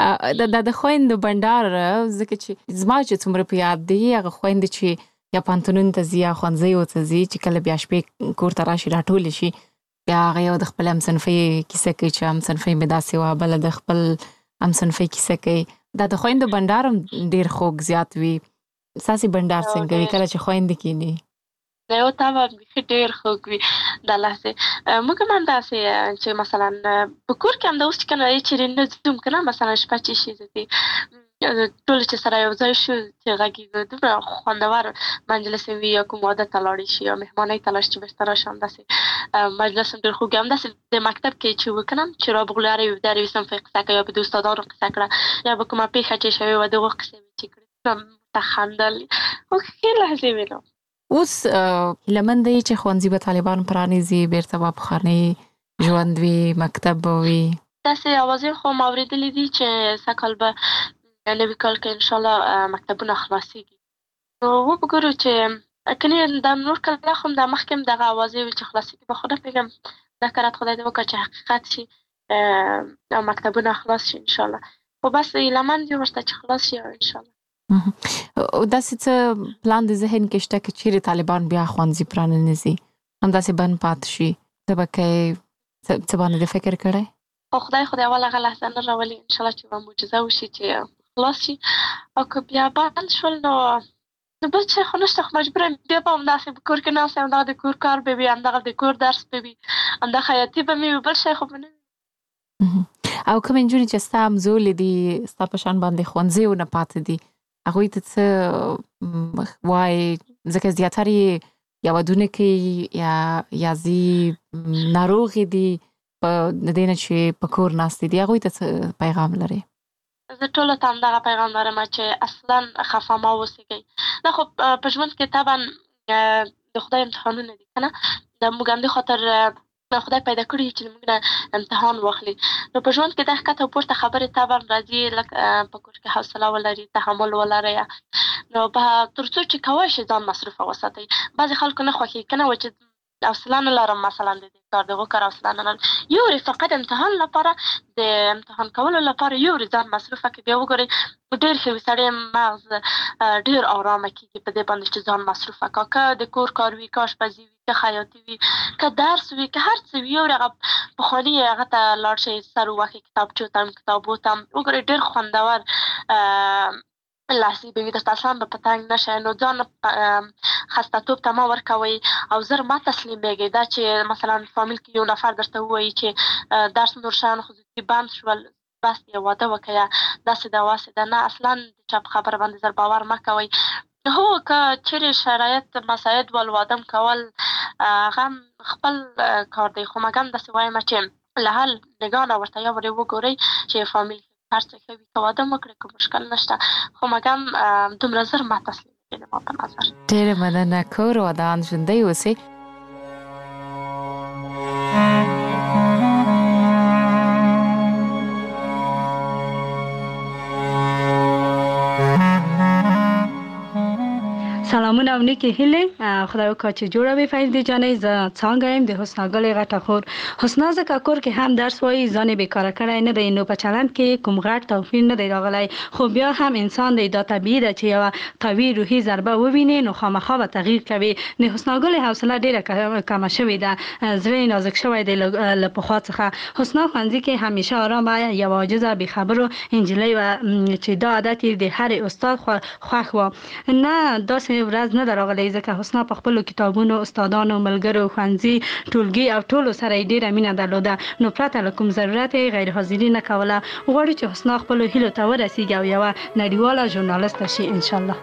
S14: د د خویندو بنډار ځکه چې زما چې څومره په یاد دی هغه خویندې چې یا پانتونونو ته ځي یا ښوونځیو ته ځي چې کله بیا شپې کور ته راشي راټولې شي بیا هغه یو د خپل همصنفۍ کیسه کوي چې همصنفۍ مې داسې وه بله د خپل همصنفۍ کیسه کوي
S16: دا د خويندو بندارم ډیر خوږ زیات وي. ساسي بندار څنګه وی کله چې خويندې کینی؟
S15: دا یو تا به ډیر خوږ وي د لاسه. موږ هم داسې چې مثلا په کور کې هم د اوس کنه چې نه زوم کنه مثلا شپه چې شي دي ټول چې سره یو ځای شو چې غږی دومره خوندور مجلس وي یا کوم عادت لاړ شي یا مهمانۍ تلاش چې بستر شم داسې مجلس ډیر خوږ هم داسې د مکتب کې چې وکنم چې را بغلاره یو درې وسم فقه یا په دوستانو قصه کړه یا به کومه پیښه چې شوی و دغه قصه چې کړم تخندل او خیلی لحظه ویلو.
S16: اوس لمن دی چې خوانزي به طالبان پرانیزي بیرته به بخارني ژوند وي مکتب وي
S15: داسې اوازې خو ما اورېدلې دي چې سکل به نوی کال کې ان شاء الله مکتبونه خلاصيږي. نو وګورو چې کني د نور کله خو د محکم دغه اوازې چې خلاصيږي به خود پیغام دا کارت خدای دې وکړي چې حقیقت شي او مکتبونه خلاص شي ان شاء الله. خو بس لمن دی ورته چې خلاص شي ان شاء الله.
S16: او داسې څه پلان د ذهن کې شته چې چیرې طالبان بیا خوانزي پرانیزي هم داسې بند پات شي ته به کې څه باندې فکر کړی؟
S15: او خدای خدای والا غل حسن راولي ان شاء الله چې معجزه وشي چې خلاص شي او که بیا بند شول نو نو بل چې خو نشته خو مجبور بیا به همداسې په کور کې ناست یم همدغه د کور کار به وي همدغه د کور درس به وي همدغه خیاطي به مې وي بل شی خو به نه وي.
S16: او کوم نجونې چې ستا همزولې دي ستا په شان باندې ښوونځي ونه پاتې دي هغوی ته څه وایي ځکه زیاتره یې یا ودونه کوي یا یا ځي ناروغې دي په د دې نه چې په کور ناستې دي هغوی ته څه پیغام لري؟
S15: زه ټولو ته همدغه پیغام لرم چې اصلا خفه مه اوسېږئ. دا خو په ژوند کې طبعا د خدای امتحانونه دي که نه د موږ همدې خاطر خدای پیدا کړي چې موږ نه امتحان واخلي. نو په ژوند کې د ښکته او پورته خبرې طبعا راځي لکه په کور کې حوصله ولري تحمل ولرئ نو به تر څو چې کولی شئ ځان مصروفه وساتئ. بعضې خلکو نه خوښېږي که نه و چې حوصله نه لرم مثلا د دې کار دغه کار حوصله نه لرم یوري فقط امتحان لپاره د امتحان کولو لپاره یوري ځان مصروفه کړي بیا وګورئ ډېر ښه وي سړی مغز ډېر ارامه کېږي په دې باندې چې ځان مصروفه کړه که د کور کار وي که اشپزي وي که خیاطي وي که درس وي که هر څه وي یوري هغه پخواني هغه ته لاړ شئ سر ووهئ کتابچو ته کتابو ته وګورئ ډېر خوندور لحظې به وي درته اصلا به په تنګ نه شئ نو ځان خسته‌توب ته مه ورکوئ او زر مه تسلیمېږئ دا چې مثلا فامیل کې یو نفر درته ووایي چې درس نور شیان خصوصي بند شول بس یې واده وکړه داسې ده واسې ده نه اصلا د چا په خبره باندې زر باور مه کوئ. هو که چیرې شرایط مساعد ول واده کول هغه خپل کار دی خو مګم داسې وایم چې له هر نګاه ورته یا ورې وګورئ چې فامیل هر څه ښه وي که واده مو کړئ که مشکل نشته خو مګم دومره زر ما تسلیمېږي زما په نظر.
S16: ډېره مننه کور ودان ژوندی اوسئ.
S17: سلامونه او نیکی هیله خدای وکړي چې جوړه وي فایز دی جانې ز څنګه يم د حسنا ګلې غټه خور حسنا زکه کور کې هم درس وایي ځان به کار کړای نه دی نو په چلند کې کوم غټ توفیر نه دی راغلی خو بیا هم انسان دی دا طبيعي ده چې یو قوي روحي ضربه وویني نو خامخا به تغییر کوي. نه حسنا ګلې حوصله ډیره کم شوې ده زړه نازک شوی دی له پخوا څخه. حسنا خوانځي کې همیشه آرامه یو عاجزه به خبرو انجلۍ و چې دا عادت د هر استاد خوښ و نه داسې ورځ نه دراغلی ځکه حسنا په خپل کتابونو استادانو ملګرو خوانځي ټولګي او ټولو سره ډیره مینه درلوده نو پرته له کوم ضرورت غیر حاضري نه کوله. غواړي چې حسنا خپل هیلو ته ورسیږي او یو نړیواله ژورنالیست شي ان شاء الله.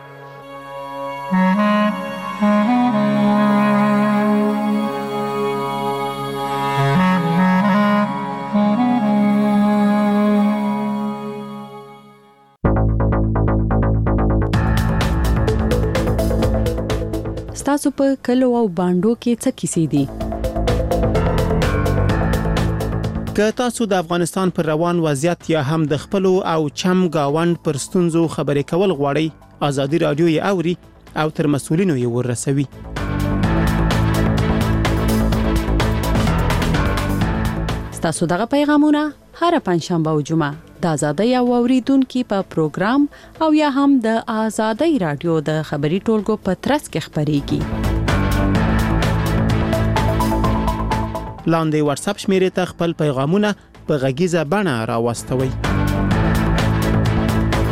S18: تاسو په کلو او باندو کې څه کیسې دي؟
S5: که تاسو د افغانستان پر روان وضعیت یا هم د خپل او چم گاوند پر ستونزو خبرې کول غواړئ ازادي رادیو یې اوري او تر مسؤلینو یې ورسوي.
S18: تاسو دغه پیغامونه هر پنځشنبه او جمعه د آزادۍ او اوریدونکو په پروګرام او یا هم د آزادۍ رادیو د خبري ټولګو په ترڅ کې خبريږي.
S5: لاندې واتس اپ شمیرې ته خپل پیغامونه په غږیزه بڼه راوستوي.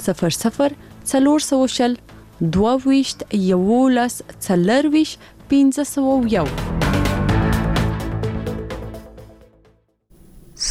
S18: صفر صفر څلور سوه شل دوه ویشت یولس څلور ویشت پنځه سوه یو